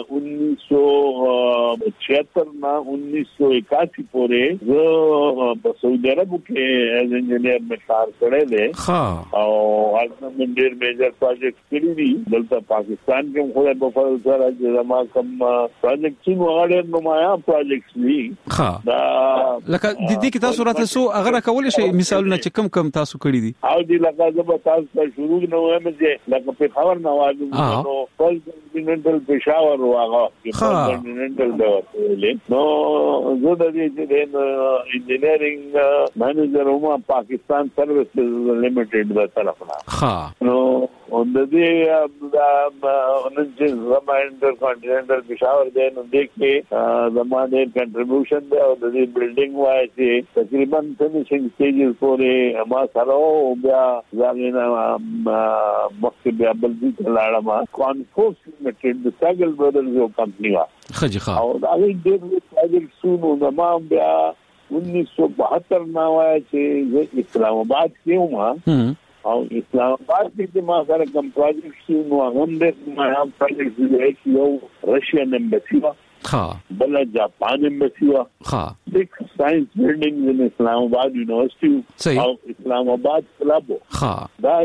1976 نه 1981 پورې زه په سعودي عرب کې ایز انجینیر مې کار کړی دی او هغه مې ډېر میجر پروجیکټ کړی دي. دلته پاکستان کې خو په فضل سره چې ما کوم پروجیکټ څو هغه نمایا پروجیکټ دا لکه د دې کې تاسو راته سو هغه کول شي مثالونه چې کم تاسو کړی دي او دي لکه زه تاسو ته شروع نه وایم چې لکه په خبر نه وایم نو فل کانټیننټل پېښور واغه کانټیننټل دی نو زه د دې انجینرینګ مانیجر هم پاکستان سروسز لیمیټډ د طرفه نو د دې د چې زما انټر کانټیننټل پېښور دی نو دې کې زمانه کنټریبیوشن دی او د دې بلډینګ وای چې تقریبا فینیشینګ سټیجز پورې ما سره او بیا ځانونه مخکې بیا بل دې لاړم کانفورس لیمیټډ د ساګل برادرز یو کمپنی وا خجخه او دا دې پروجیکټ سونو زما بیا 1972 ناوای چې اسلام آباد کې وم او اسلام آباد کې ما سره کوم پروجیکټ شو نو هم د ما پروجیکټ دی یو رشین ایمبسی بل جاپان ایمبسی د ساينس بلډینګ ان اسلام آباد یونیورسيټي او اسلام آباد کلب دا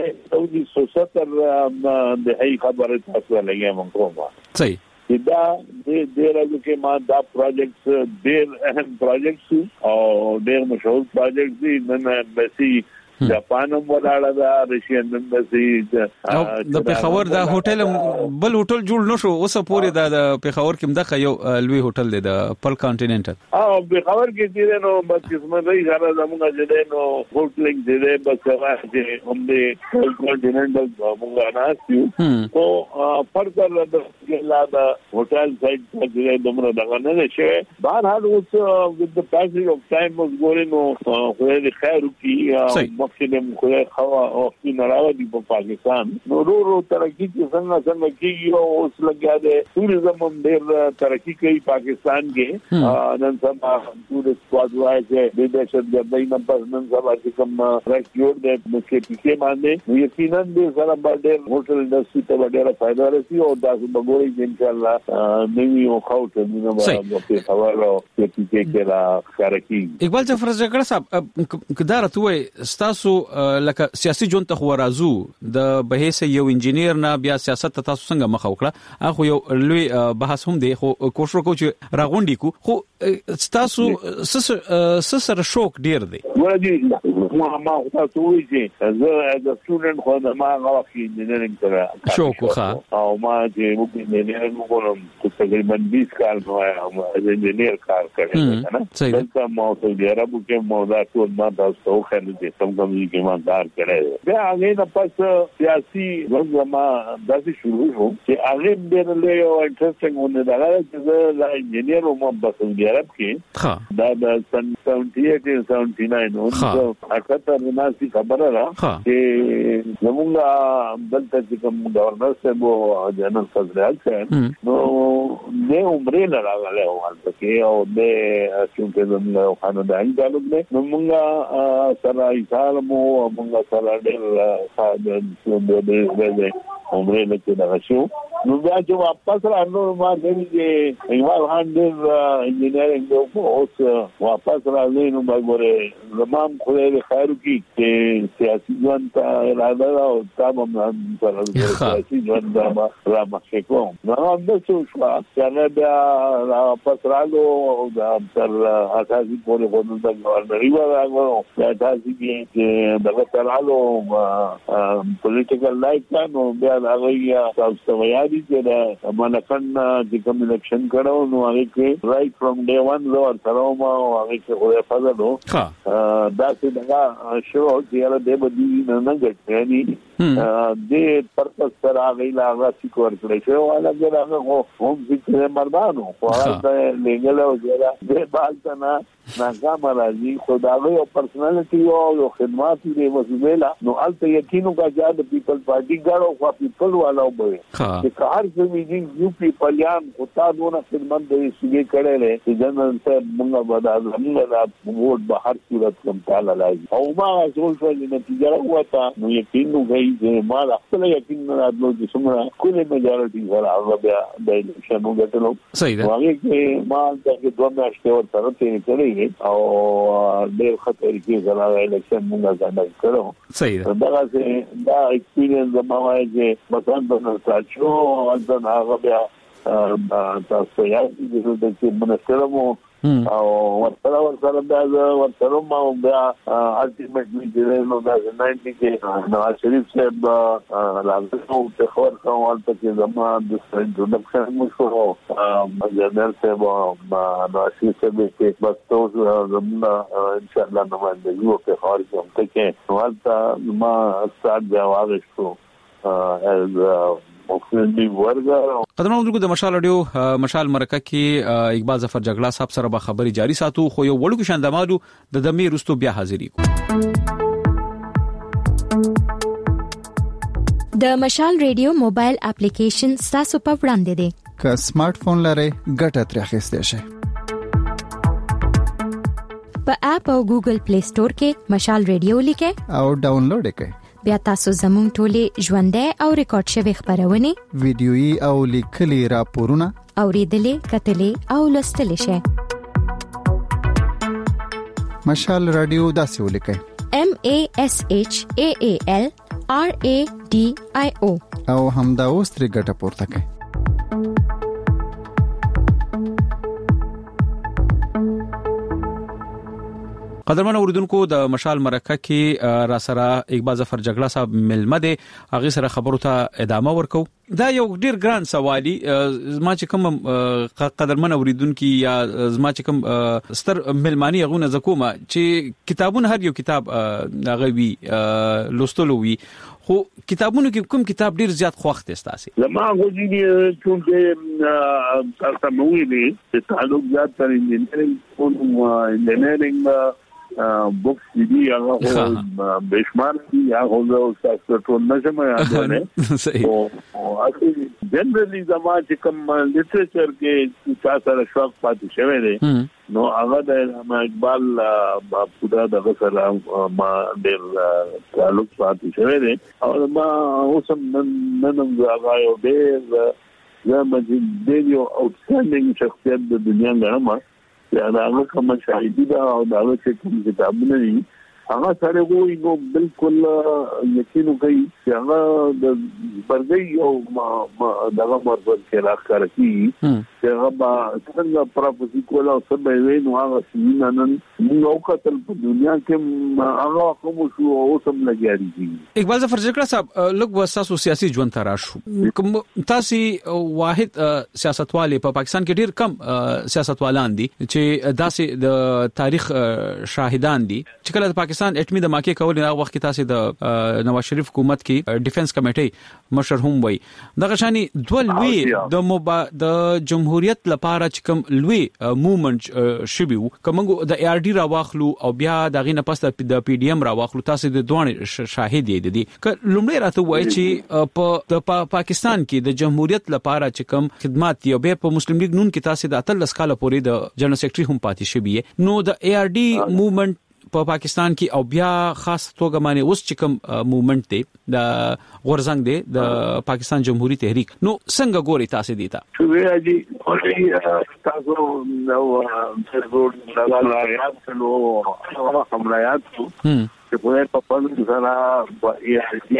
1970 د هي خبره تاسو لګیا مونږ کومه صحیح دا د راځو کې ما دا پروجیکټ ډېر اهم پروجیکټ او ډېر مشهور پروجیکټ دي نن ایمبسی جاپان هم ولاړه دا رشین ایمبسی د پیښور دا هوټل بل هوټل جوړ نشو اوس پورې د پیښور کې مده یو لوی هوټل دی د پل کانټیننټل پیښور کې دی نو بس قسمه دی غره زموږه چې نو هوټلینګ دی بس چې هم دی پل کانټیننټل زموږه ناسیو او فردر د لا د هوټل سایت کې دمره دغه نه شي بهر حال اوس with the passage of time was going خو د خیر کی مخکې خو خوا او نړاوه دی په پاکستان نو ورو ترقی چې څنګه کیږي او اوس لګیا دی ټوریزم هم ډېر ترقی کوي پاکستان کې نن سبا ټوریست سکواډ وایي چې د دهشتګردۍ نه پس نن سبا چې کوم ریکورډ دی نو کې پکې باندې یقینا دې سره ډېر هوټل انډستری ته ډېر فائدہ رسي او تاسو به ګورئ چې ان شاء الله نوی او خوته نو به خبرو کې کې را کارکی اقبال جعفر جګړه صاحب کدار ته تاسو لکه سیاسي جون ته خو راځو د بهیس یو انجینیر نه بیا سیاست ته تاسو څنګه مخ وکړه اخو یو لوی بحث هم دی خو کوشش وکړو چې راغونډي کو خو تاسو سره شوق ډیر دی ورته ما تاسو وی چې زه د سټوډنټ خو د ما غواخي انجینرینګ سره شوق خو او ما چې مو انجینرینګ کوم تقریبا 20 کال نو از انجینیر کار کړی نه څنګه ما ته د عربو کې موضوع ټول ما تاسو خو دې څنګه کې ما کار کړی بیا هغه نه پس سیاسي وګما داسې شروع شو چې هغه ډېر له یو انټرېسټینګ ونه دا چې لا انجینیر او په سعودي عرب کې دا د 78 79 نو اکثر ناسي خبره را چې زمونږ دلته چې کوم گورنر صاحب او جنرال فضل نو نه عمرې نه راغله او هلته او د چې زمونږ خاندان تعلق نه نو موږ سره ایثارمو موږ سره ډېر د عمرې نه کې دا شو نو بیا چې واپس راغلو ما چې ایوال هاندر انجینرینګ او اوس واپس راغلی نو باندې زمام خدای خیر کی چې سیاسي ژوند ته اراده او تمام سره سیاسي ژوند را مخکې کوم نو هم څه شو چې بیا واپس راغلو او تر اساسي پورې کوم د گورنری راغلو بیا تاسو کې دغه ترالو پولیټیکل لایف نو بیا هغه تاسو ویاري چې دا مانکن چې کوم الیکشن کړو نو هغه کې رائټ فرام ډے 1 زو سره ما هغه کې خو فضلو دا چې دا شو چې هغه د بدی نه غټنی د پرپس سره هغه لا غاسي کور کړی شو هغه هغه هم چې مردانو خو هغه لیګل او دا بالته نه ناکام راځي خدای او پرسنالټي او خدمات دې وسویلا نو البته یقینو کا چې د پیپل پارټي ګاړو خو پیپل والو به چې هر څه ویږي یو پیپلیان او تاسو نه خدمت دې سګي کړي چې جنرال صاحب موږ بدل موږ لا ووټ به هر صورت کوم تعالی لای او ما ټول څه نتیجه وتا نو یقینو غي چې ما خپل یقین نه راځو چې څومره کله میجارټي سره هغه بیا د الیکشن وګټلو صحیح ده هغه کې ما دغه دوه میاشتې ورته تیر کړی او ډېر خطر کې زراعي الیکشن موږ ځان کړو صحیح ده دا ایکسپیرینس ما وایي چې مثلا په تاسو ځان هغه بیا تاسو یې د منسترمو او ورسره بیا ما بیا الټیمیټلی چې نو دا 90 کې نواز شریف صاحب راځو ته خبر کوم چې زما د انټروډکشن مو شو جنرال صاحب نواز شریف صاحب کې بس تاسو زموږ ان شاء الله نو باندې یو په خارج هم کې نو حالت ما استاد جواب شو قدرمنو دغه د مشال اډیو مشال مرکه کې اقبال ظفر جګړه صاحب سره به خبري جاری ساتو خو یو وړو کې شاندمادو د دمه رستو بیا حاضری کو د مشال ریډیو موبایل اپلیکیشن تاسو په وړاندې دی که سمارټ فون لرئ ګټه ترې اخیستئ شئ په اپ او ګوګل پلی سٹور کې مشال ریډیو لیکه او ډاونلوډ کړئ. بیا تاسو زموږ ټولې ژوندۍ او ریکارډ شوی خبرونه ویډیويي او لیکلي راپورونه اوریدلې کتلې او لوستلې شئ. مشال رادیو داسې ولیکئ MASHAAL RADIO او همدا اوس ترې ګټه پورته کړئ. قدرمن اوریدونکو د مشال مرکه کې را سره اقبال ظفر جګړه صاحب ملمه دي هغه سره خبرو ته ادامه ورکو. دا یو ډیر ګران سوالي زما چې کوم قدرمن اوریدونکو یا زما چې کوم ستر ملمانی غونه زکوما چې کتابونه هر یو کتاب هغه وی لوستلو وی خو کتابونو کې کوم کتاب ډیر زیات خوښ دي تاسو؟ زما غوږی چې تاسو مو ویلي چې تعلق زیات تر انجینرینګ بوکس دي هغه بشمار دي هغه تاسو ټول نشم یادونه او اصلي جنرالي زما چې کوم لټریچر کې تاسو سره شوق پاتې شوی دی نو هغه د اقبال په دغه سره ما ډېر تعلق پاتې شوی دی او ما اوسم نن هغه یو ډېر زما د یو اوټستانډینګ شخصیت د دنیا غنما یا هغه کوم شاهدی دا او دا چې کوم کتابونه دي هغه سره وایي نو بالکل یقین کوي چې هغه د برګي او دغه مربوط کې راځي چې هغه څنګه پروفیسي کولا او سبا وینو هغه سیننن نو کتل په دنیا کې هغه کوم شو او سم لګیږي. اقبال ظفر جګړه صاحب لوګ وساسو سیاسي ژوند تراشو کوم تاسو واحد سیاستوال په پاکستان کې ډیر کم سیاستوالان دي چې داسې د تاریخ شاهدان دي چې کله د پاکستان اټمی د ماکي کول نه وخت کې تاسو د نواز شریف حکومت کې ډیفنس کمیټي مشر هم وای دغه شانی دولوي د جمهوریت لپاره چې کوم لوی موومنت شبيو کومګو د ARD راواخلو او بیا دغه نه پس د PDM راواخلو تاسو د دوه شاهد دي ک لومړی راته وای چې په پاکستان کې د جمهوریت لپاره چې کوم خدمات دی او په مسلم لیگ نون کې تاسو د 13 کال پورې د جنرال سیکریټري هم پاتې شوی نو د ARD موومنت په پاکستان کې او بیا خاص توګه باندې اوس چې کوم موومنت دی د غورزنګ دی د پاکستان جمهوریت تحریک نو څنګه ګوري تاسو دیتا شوې دي اوري تاسو نو څرګور لګالیات نو هغه حملات چې په پاپانو سره په ARD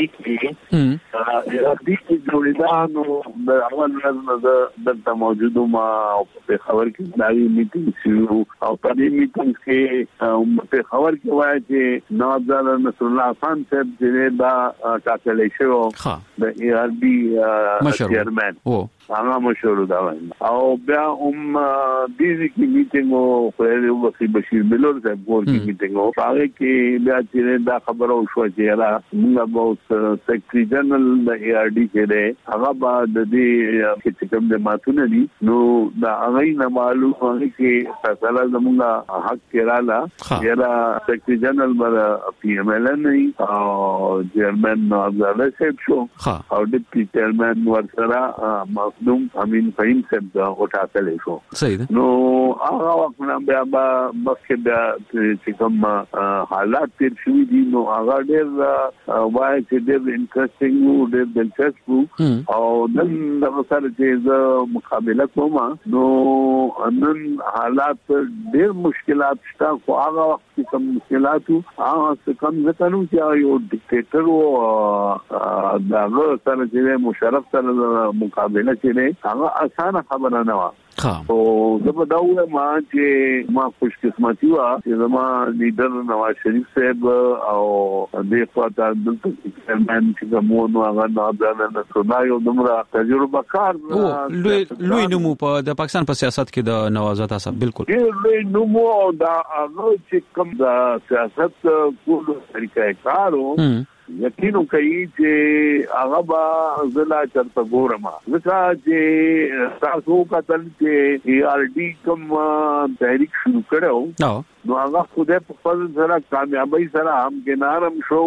کې جوړیدانو د اول د موجودو ما په خبر کې دایي میټینګ شو او په دې میټینګ کې په خبر کې وایي چې نواب نصر الله خان صاحب چې دا ټاکلې شو د ARD چیرمن هغه مشور دا او بیا دې کې میټینګ او خو وسی بشیر بلور صاحب ګور کې میټینګ او هغه کې بیا چې دا خبره شو چې را موږ به سیکریټری جنرال د ARD کې دی هغه بعد دې چې کوم د ماتونه دي نو دا هغه نه معلومه کې فیصله زموږه حق کړاله یلا سیکریټری جنرال بر PML نه او چیرمن نواب صاحب شو او ډیپټي چیرمن ورسره مخدوم امین فهیم صاحب دا وټاکل شو صحیح نو هغه وخت نه بیا مخکې بیا چې کوم حالات تیر شوي دي نو هغه ډېر وایي چې ډېر انټرېسټینګ وو ډېر دلچسپ وو او نن دغه سره چې زه مقابله کوم نو نن حالات ډېر مشکلات شته خو هغه وخت کې کوم مشکلات وو هغه څه کم ځکه نو چې یو ډیکټیټر وو دغه سره چې مشرف سره مقابله کوي هغه اسانه خبره نه و او زه دا وایم چې ما خوش قسمتي و چې زما لیډر نواز شریف صاحب او د خاطر دلته چیرمن چې کومو هغه نواب نصر الله یو دومره تجربه کار لوی نمو په د پاکستان په سیاست کې د نواز تاسو بالکل لوی نمو دا هغه چې کوم د سیاست کولو طریقې کارو یقینو کوي چې هغه با زلا چرته ګورم ځکه چې تاسو کتل چې ARD کوم تحریک شروع کړو نو هغه خدای په فضل سره کامیابی سره هم کنارم شو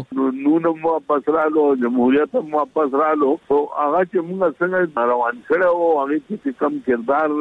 نو نو پسرالو جمهوریت مو پسرالو او هغه چې موږ څنګه روان کړو هغه چې کم کردار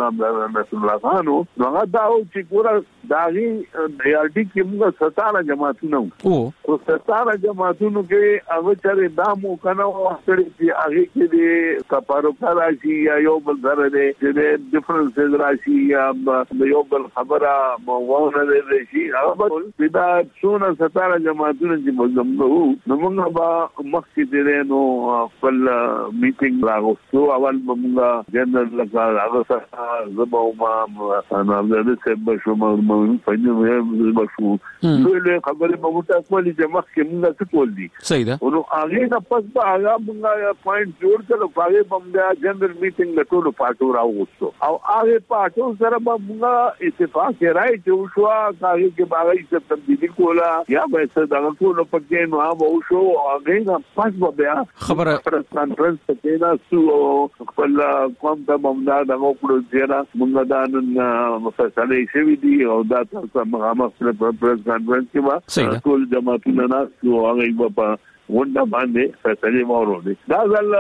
نصر الله خان نو هغه دا چې ګوره داغي ریالټي کې موږ 17 جماعتونه او 17 جماعتونو کې هغه چې دا مو کنه وختري چې هغه کې دي تفاروق راشي یا یو بل سره دي چې ډیفرنسز راشي یا یو بل خبره وونه دي شي هغه دا څونه 17 جماعتونه چې موږ نو موږ با مخکې دي نو خپل میټینګ راغوستو اول موږ جنرال لکه هغه سره زبو ما انا د څه بشو مې پېژنم بشو له خبره په موټه کولې چې مخکې موږ څه کول دي صحیح ده نو هغه د پس په هغه موږ پوینټ جوړ کړو هغه باندې جنرال میټینګ د ټولو پارټو راغوستو او هغه پارټو سره موږ اتفاق راي چې شو هغه کې باغې څه تبدیلی کولا یا به څه دا ټول په کې نو هغه شو هغه نه پس بیا خبره کانفرنس ته نه سو خپل کوم د ممدا د وکړو چې موږ دا نن مفصله شوی دی او دا تاسو هغه سره پریس کانفرنس کې ټول جماعتونه ناسو هغه په ونده باندې فیصله مورو دا ځل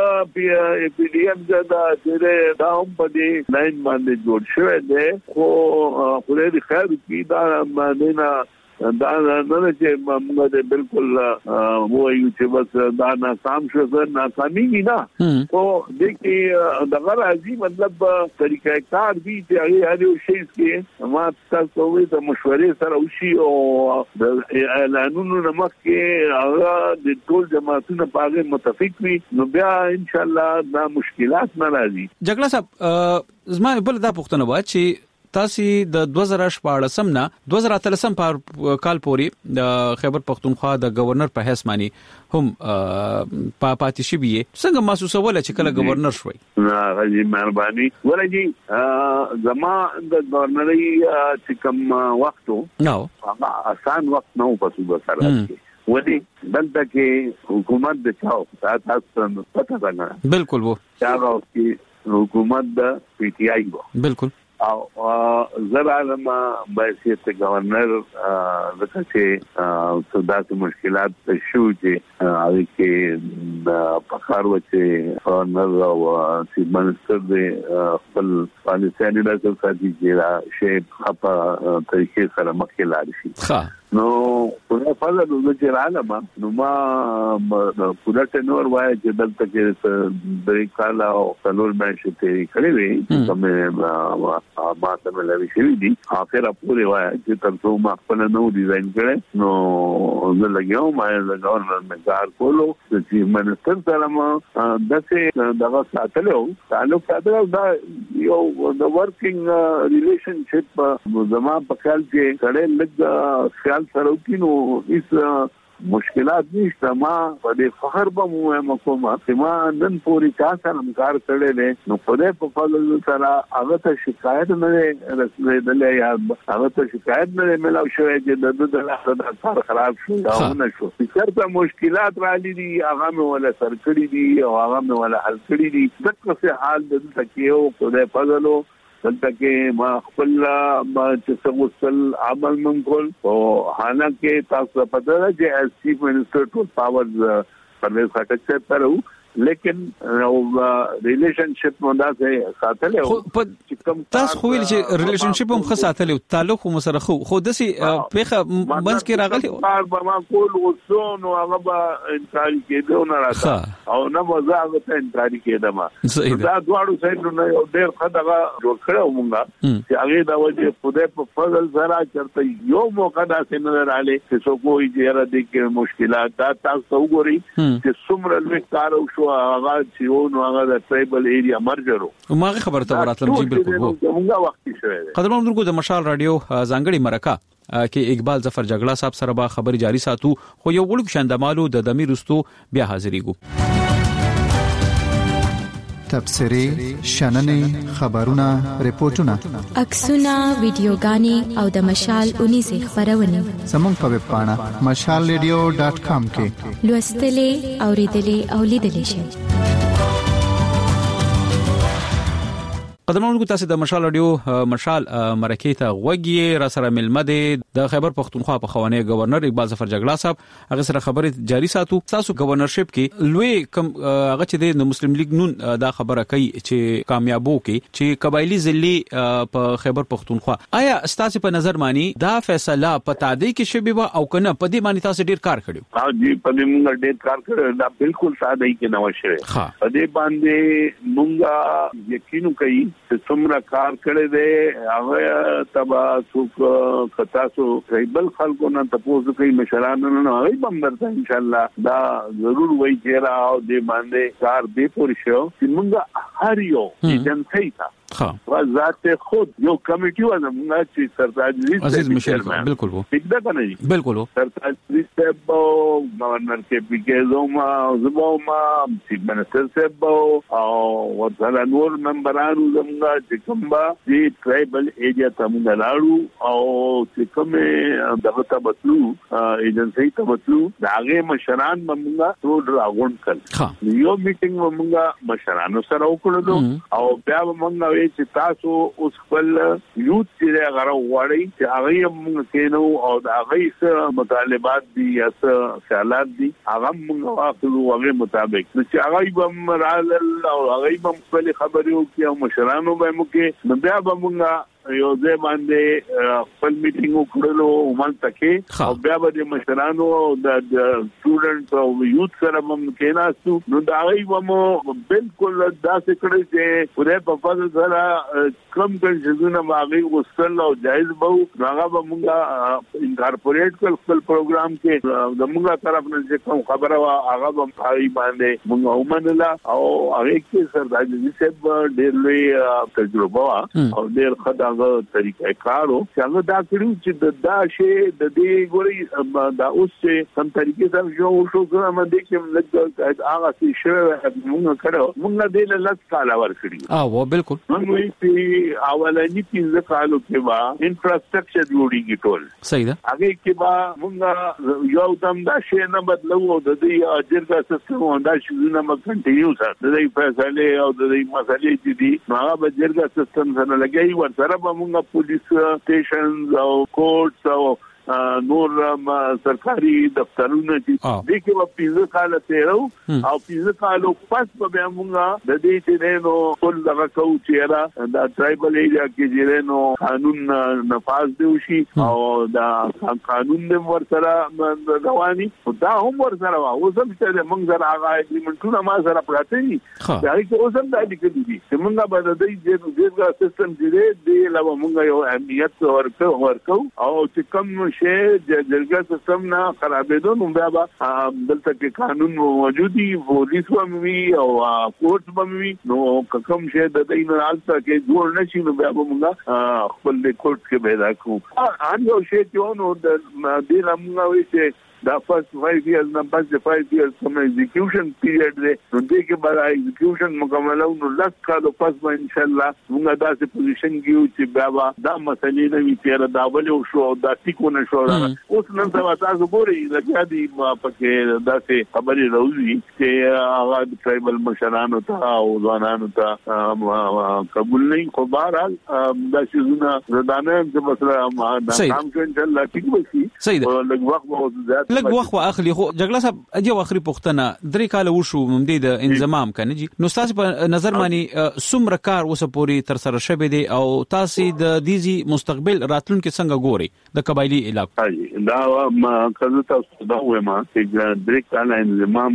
پی ډی ایم دا چې دا هم په دې لاین باندې جوړ شوی دی خو خو دې خیر کی دا باندې نه دا نه چې موږ بالکل وایو چې بس دا ناکام شو ناکامي نه او د کې دغه راځي مطلب طریقې کار دي چې هغه یو شی کې ما تاسو وې د مشورې سره وشي او د اعلانونو نمک کې هغه د ټول جماعتونو په اړه متفق وي نو بیا ان شاء الله دا مشکلات نه راځي. جګړه صاحب زما بل دا پوښتنه و چې تاسو د 2014 نه 2013 کال پورې د خیبر پختونخوا د گورنر په حیث مانی هم پاتې شي بي څنګه محسوسه ولا چې کله گورنر شوي نه غږی مهرباني ورګي زما د گورنري چې کوم وختو نو آسان وخت نو په صوبه سره ودي دلته کې حکومت د چاو تاسو پته ده بالکل وو چاغو کې حکومت د پی ټ آی وو بالکل او زرالم بحیثیت گورنر لکه چې صدات مشکلات شو چې هغه کې پخار وچه گورنر او چیف منسٹر دې خپل پالیسي نه ساتي چې شی په طریقې سره مخکې لاړ شي نو په فضل د جرالم نو ما پورا ټنور وای چې دلته کې د کالا او څلور مېشته تیری کړې وي کومه ما ته ملوي شي دي اخره پوره وای چې تاسو ما خپل نو ډیزاین کړي نو زه لګیاو ما د گورنر مګار کولو چې منستر سره ما دغه دغه ساتلو تعلق ساتلو دا یو د ورکینګ ریلیشنشپ زما په خیال کې کړه لږ خیال سره کینو اس مشکلات نشته ما په دې فخر به مو مکوما چې ما نن پوری چا سره کار کړل نو په دې په فضل سره هغه ته شکایت نه رسېدلې یا هغه ته شکایت نه ملو شوې چې د لحظه کار خراب شو دا نه شو څرته مشکلات را لې دي هغه مې ولا سر کړی دي او هغه مې ولا حل کړی دي دغه څه حال د تکیو په دې فضلو دلته کې ما خپل چې څنګه عمل منکول او حالانکه تاسو پته ده چې ایس چیف منسٹر ټول پاورز پرویز خټک سره لیکن ریلیشنشپ مونږه سره ساتلې او تاسو خو ویل چې ریلیشنشپ هم خاصاتلې او تعلق هم سره خو دسي پیخه منځ کې راغلی کار به ما کول وسو نو هغه به انکار کېدو نه راځه او نه مزه ته انکار کېده ما دا دواړو سره نه یو ډېر خدغه جوړ کړو مونږه چې هغه دا وجه خدای په فضل سره چرته یو موقع دا څنګه رااله چې څوک وي چې را دي کې مشکلات تاسو وګورئ چې څومره لوی کار او هغه چې نو هغه د ټریبل ایریا مرجرو ما خبره ته وراتلم جی بالکل موږ وخت شوه قدرمن درګو د مشال رادیو ځانګړي مرکه کې اقبال ظفر جګړه صاحب سره به خبر جاری ساتو خو یو وړو شاندمالو د دمیر رستو بیا حاضرېګو تبصري شننې خبرونه ریپورتونه عکسونه ویډیوګانې او د مشال 19 خبرونه زموږ په ویب پاڼه mashalradio.com کې لوستلې اوریدلې او لیدلې شئ. قدرمنونکو تاسو د مشال رادیو مشال مرکه ته غوږی را سره ملمد د خیبر پختونخوا په خوانی گورنر اقبال ظفر جګړه صاحب هغه سره خبرې جاری ساتو. تاسو گورنرشپ کې لوی کم هغه چې د مسلم لیگ نون دا خبره کوي چې کامیابو کې چې قبایلی ضلعي په خیبر پختونخوا آیا تاسو په نظر مانی دا فیصله په تعدی کې شوی و او کنه په دې معنی تاسو ډیر کار کړو؟ ها جی په دې موږ ډیر کار کړو، دا بالکل ساده کې نه وشوي. په دې باندې موږ یقین کوي چې څومره کار کړی دی هغه تبا څوک کتاسو ریبل خلکو نه تاسو کوي مشران نه هغه بمبرته ان شاء الله دا ضرور وایي چې را او دې باندې کار دې پور شو چې موږ هر یو جنسي تا ذات خود یو کمیټي و زموږ چې سرتاج عزیز مشر بالکل وو ټیک ده کنه جی بالکل وو سرتاج صاحب گورنر کے پی کے زوما زبوما چیف منسٹر صاحب او ورته نور ممبرانو زموږ چې کومه دې ټرایبل ایریا ته موږ لاړو او چې کومه دغه تبتلو ایجنسی تبتلو داغه مشران موږ ټول راغون کړ. یو میټینګ موږ مشرانو سره وکړو او بیا موږ چې تاسو اوس خپل یوت چې غره وړي چې هغه موږ کینو او د هغه مطالبات دي یا خیالات دي هغه موږ واخلو هغه مطابق چې هغه به مرال او هغه به خپل خبرو کې او مشرانو به مو کې بیا به موږ یو ځای باندې خپل میټینګ وکړلو ومن تکي او بیا به مشرانو د سټوډنټس او یوت سره هم کېناستو نو دا غي مو بالکل داسې کړی چې پوره په فاز سره کم کنجونه ماغي وصل او جایز بو هغه به موږ انکارپوریټ کړ خپل پروګرام کې د موږ طرف نه چې کوم خبره وا هغه به پای باندې موږ ومنله او هغه کې سردار صاحب ډېر لوی تجربه او ډېر خدای طریقه کارو چې هغه دا کړو چې دا شی د دې ګوري دا اوس چې سم طریقې سره شو سره باندې کې لږ هغه څه شی موږ کړو موږ دې له لږ کال ور کړی او بالکل موږ چې اولنی 15 کالو کې با انفراستراکچر جوړیږي ټول صحیح ده هغه کې با موږ یو دم دا شی نه بدلو د دې اجرګه سیستم دا شی نه کنټینیو سره د دې فیصله او د دې مسلې چې دي هغه اجرګه سیستم سره لګي ورسره موږ پولیس سټیشنز او کورټس او نور سرکاري دفترونه دي د کې په 15 کال تیرو او 15 کال پس په موږ د دې چې نو ټول دغه کو چیرې دا ټرایبل ایریا کې چې نو قانون نفاذ دی شي او دا قانون د ورسره رواني دا هم ورسره او زم چې موږ سره هغه اګریمنټونه ما سره پراته دي دا کې اوسم د دې کې دي چې موږ به د دې سیستم دې له موږ یو اهمیت ورکو او چې کوم شی جرګه سیستم نه خرابېدو نو بیا دلته کې قانون موجودي پولیس هم وي او کورټ هم وي نو کوم شی د دې نه حالت کې جوړ نشي نو بیا موږ خپل د کورټ کې پیدا کوو ان یو شی چې نو د دې لمغه وي چې دا فرست 5 years نه پس د 5 years کوم ایگزیکیوشن پیریډ دی نو دې کې بعد ایگزیکیوشن مکمل نو لاس کالو پس به ان شاء الله موږ داسې پوزیشن کیو چې بیا دا مسلې نه وي تیر دا ولې شو دا ټیکو نه شو اوس نن سبا تاسو ګورئ لکه دې پکې داسې خبرې راوځي چې هغه ټرایبل مشرانو ته او ځوانانو ته قبول نه خو بهرحال دا شیزونه زدانه چې مثلا نام چې ان شاء الله ټیک وشي لږ وخت به لږ وخت واخلي خو جګړه صاحب اجي واخري پښتنه درې کال وشو ممدې د انضمام کنه جی نو تاسو په نظر مانی سمره کار وسه پوری تر سره شبه دي او تاسو د دیزي مستقبل راتلونکو څنګه ګوري د قبایلی علاقې دا کله تاسو دا وایم چې درې کال انضمام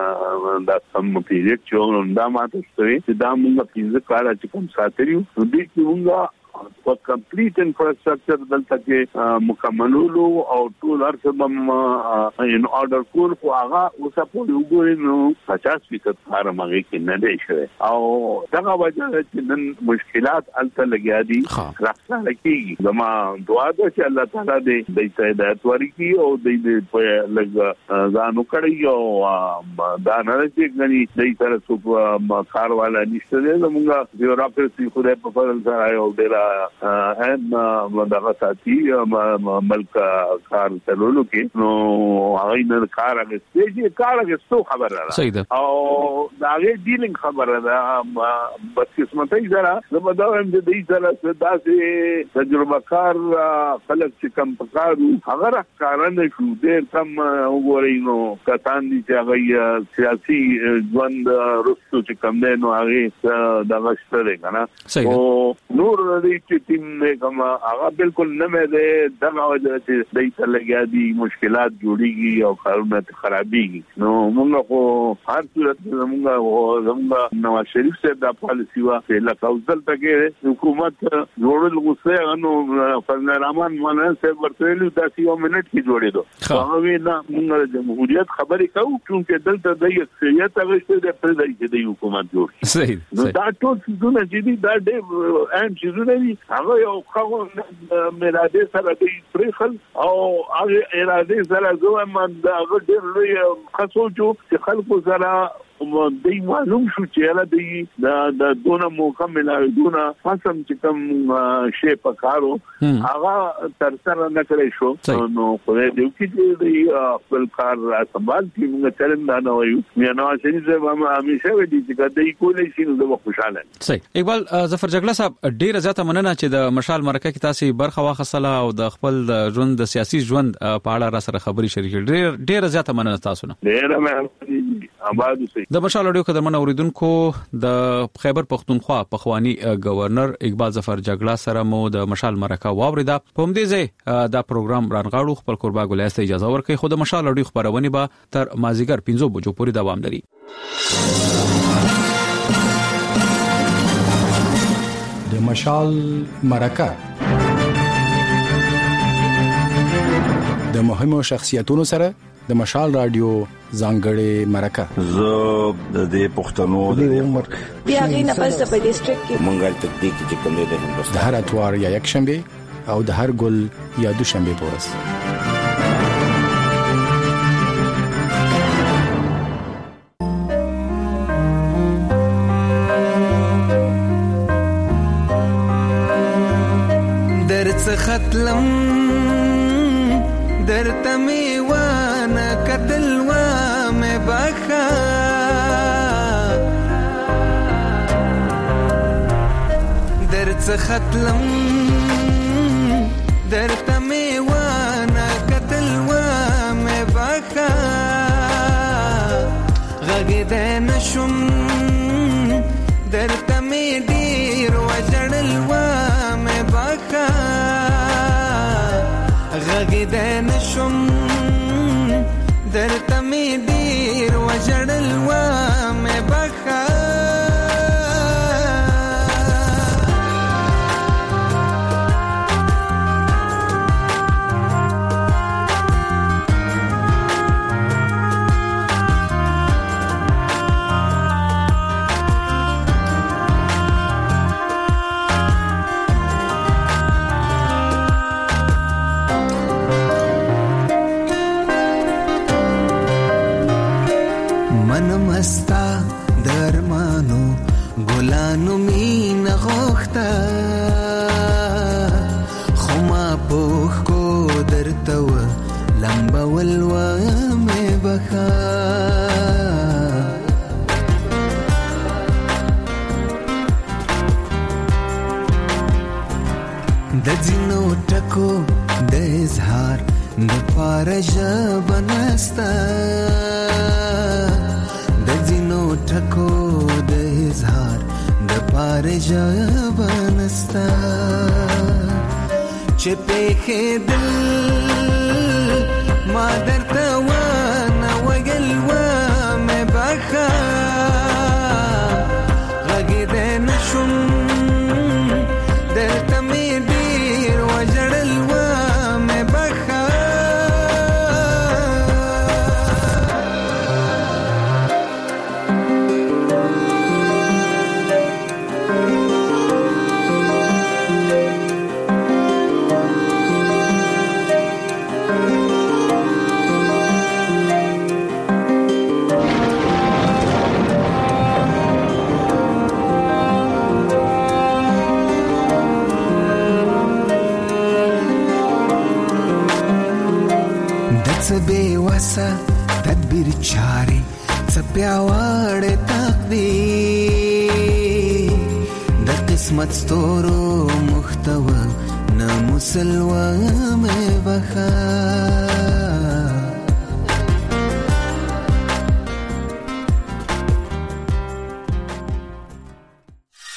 دا سم پیریډ چې دا ماته ستوري چې دا موږ 15 کال چې کوم ساتریو نو دې کې موږ په کمپلیټ انفراستراکچر دلته کې مکملولو او ټول ارسبم ان اورډر کول خو هغه اوسه په وګورئ نو 50% کار مګي کې نه دی شوی او دا وجه چې نن مشکلات الته لګیا دي راځه لکه زما دعا ده چې الله تعالی دې د هدایت ورکړي او دې په لږ ځانو کړی او دا نه چې غني دې سره څوک کار والا نشته زموږ بیوروکراسي خو دې په فضل سره یو ډیر هم دغه ساتي ملک کار تلولو کې نو هغه نه کار هغه څه خبره ده او دا غي ډیلینګ خبره ده بس قسمتي زرا زموږ د دې سره داسې تجربه کار خلک چې کم پکارو هغه کارونه شو ډېر کم وګورئ نو کسان دي چې هغه سیاسي ژوند رسو چې کم نه نو هغه دغه ستاره کنه او نور دې چې تیم نه کوم هغه بالکل نه مې ده دغه وجه چې دې ته لګیا دي مشکلات جوړيږي او کارونه خرابيږي نو موږ خو هر صورت زموږ نواز شریف صاحب د پالیسی وا چې لکه اوسل تکي حکومت جوړل غوسه نو فضل الرحمن مولانا صاحب ورته دا یو منټ کې جوړېدو هغه نه موږ جمهوریت خبرې کوو چې دلته د اکثریت هغه څه د پردای د حکومت جوړ صحیح دا ټول څه دي دا ډېر اهم څه دي هغه یو خو مراده سره د پرخل او هغه اراده سره زه هم دا ډېر لوی خاصو چې خلکو سره دوی معلوم شو چې د دونه مکمل دونه قسم چې کوم شی پکارو هغه تر سره نه کړی شو نو خو دې چې د خپل کار سمبال کی موږ چرنده نه وایو میانه شریف هم همیشه وی چې کدی کولې شي نو زه خوشاله صحیح اقبال ظفر جګړه صاحب ډیره زیاته مننه چې د مشال مرکه کې تاسو برخه واخصله او د خپل ژوند د سیاسي ژوند په اړه را سره خبري شریک ډیره زیاته مننه تاسو نه ډیره مهرباني آباد اوسئ د مشال اډیو قدرمن اوریدونکو د خیبر پختونخوا پخوانی گورنر اقبال ظفر جګړه سره مو د مشال مرکه واوریدا په همدې ځای دا پروګرام رانغاړو خپل قربا ګلایسته اجازه ورکړي خو د مشال اډیو خبرونه به تر مازیګر 5 بجو پورې دوام لري د مشال مرکه د مهمو شخصیتونو سره د مشال رادیو ځانګړې مرکه زه د دې پښتنو د عمر بیا غینه پس په ډیسټریکټ کې مونږه تدقیق چې کوم دی د هندوستان د هر اتوار یا یک شنبه او د هر ګل یا دوشنبه پورس درڅ ختلم درته میوانه قتل و مې بخا درڅ ختلم درته میوانه قتل و مې بخا غږ نشم درته مې ډیر وجړل و مې بخا غږ نشم درته مې ډیر وجړل و مې بخا مستا درمانو ګلانو مين غوخته خما پوخ کو درته و لمبا ولوا مې بخا د ځینو ټکو د اظهار د پارژ بنستا ټکو د اظهار د پارژ بنستا چې په دل ما درته و نه وګل و مې بخا غږ دې نشم درته مې ډیر وجړل و مې بخا سبې وسه تدبیر چاري سپیاوړ تقدیر د قسمت ستورو محتوا نه مسلوه مې بخا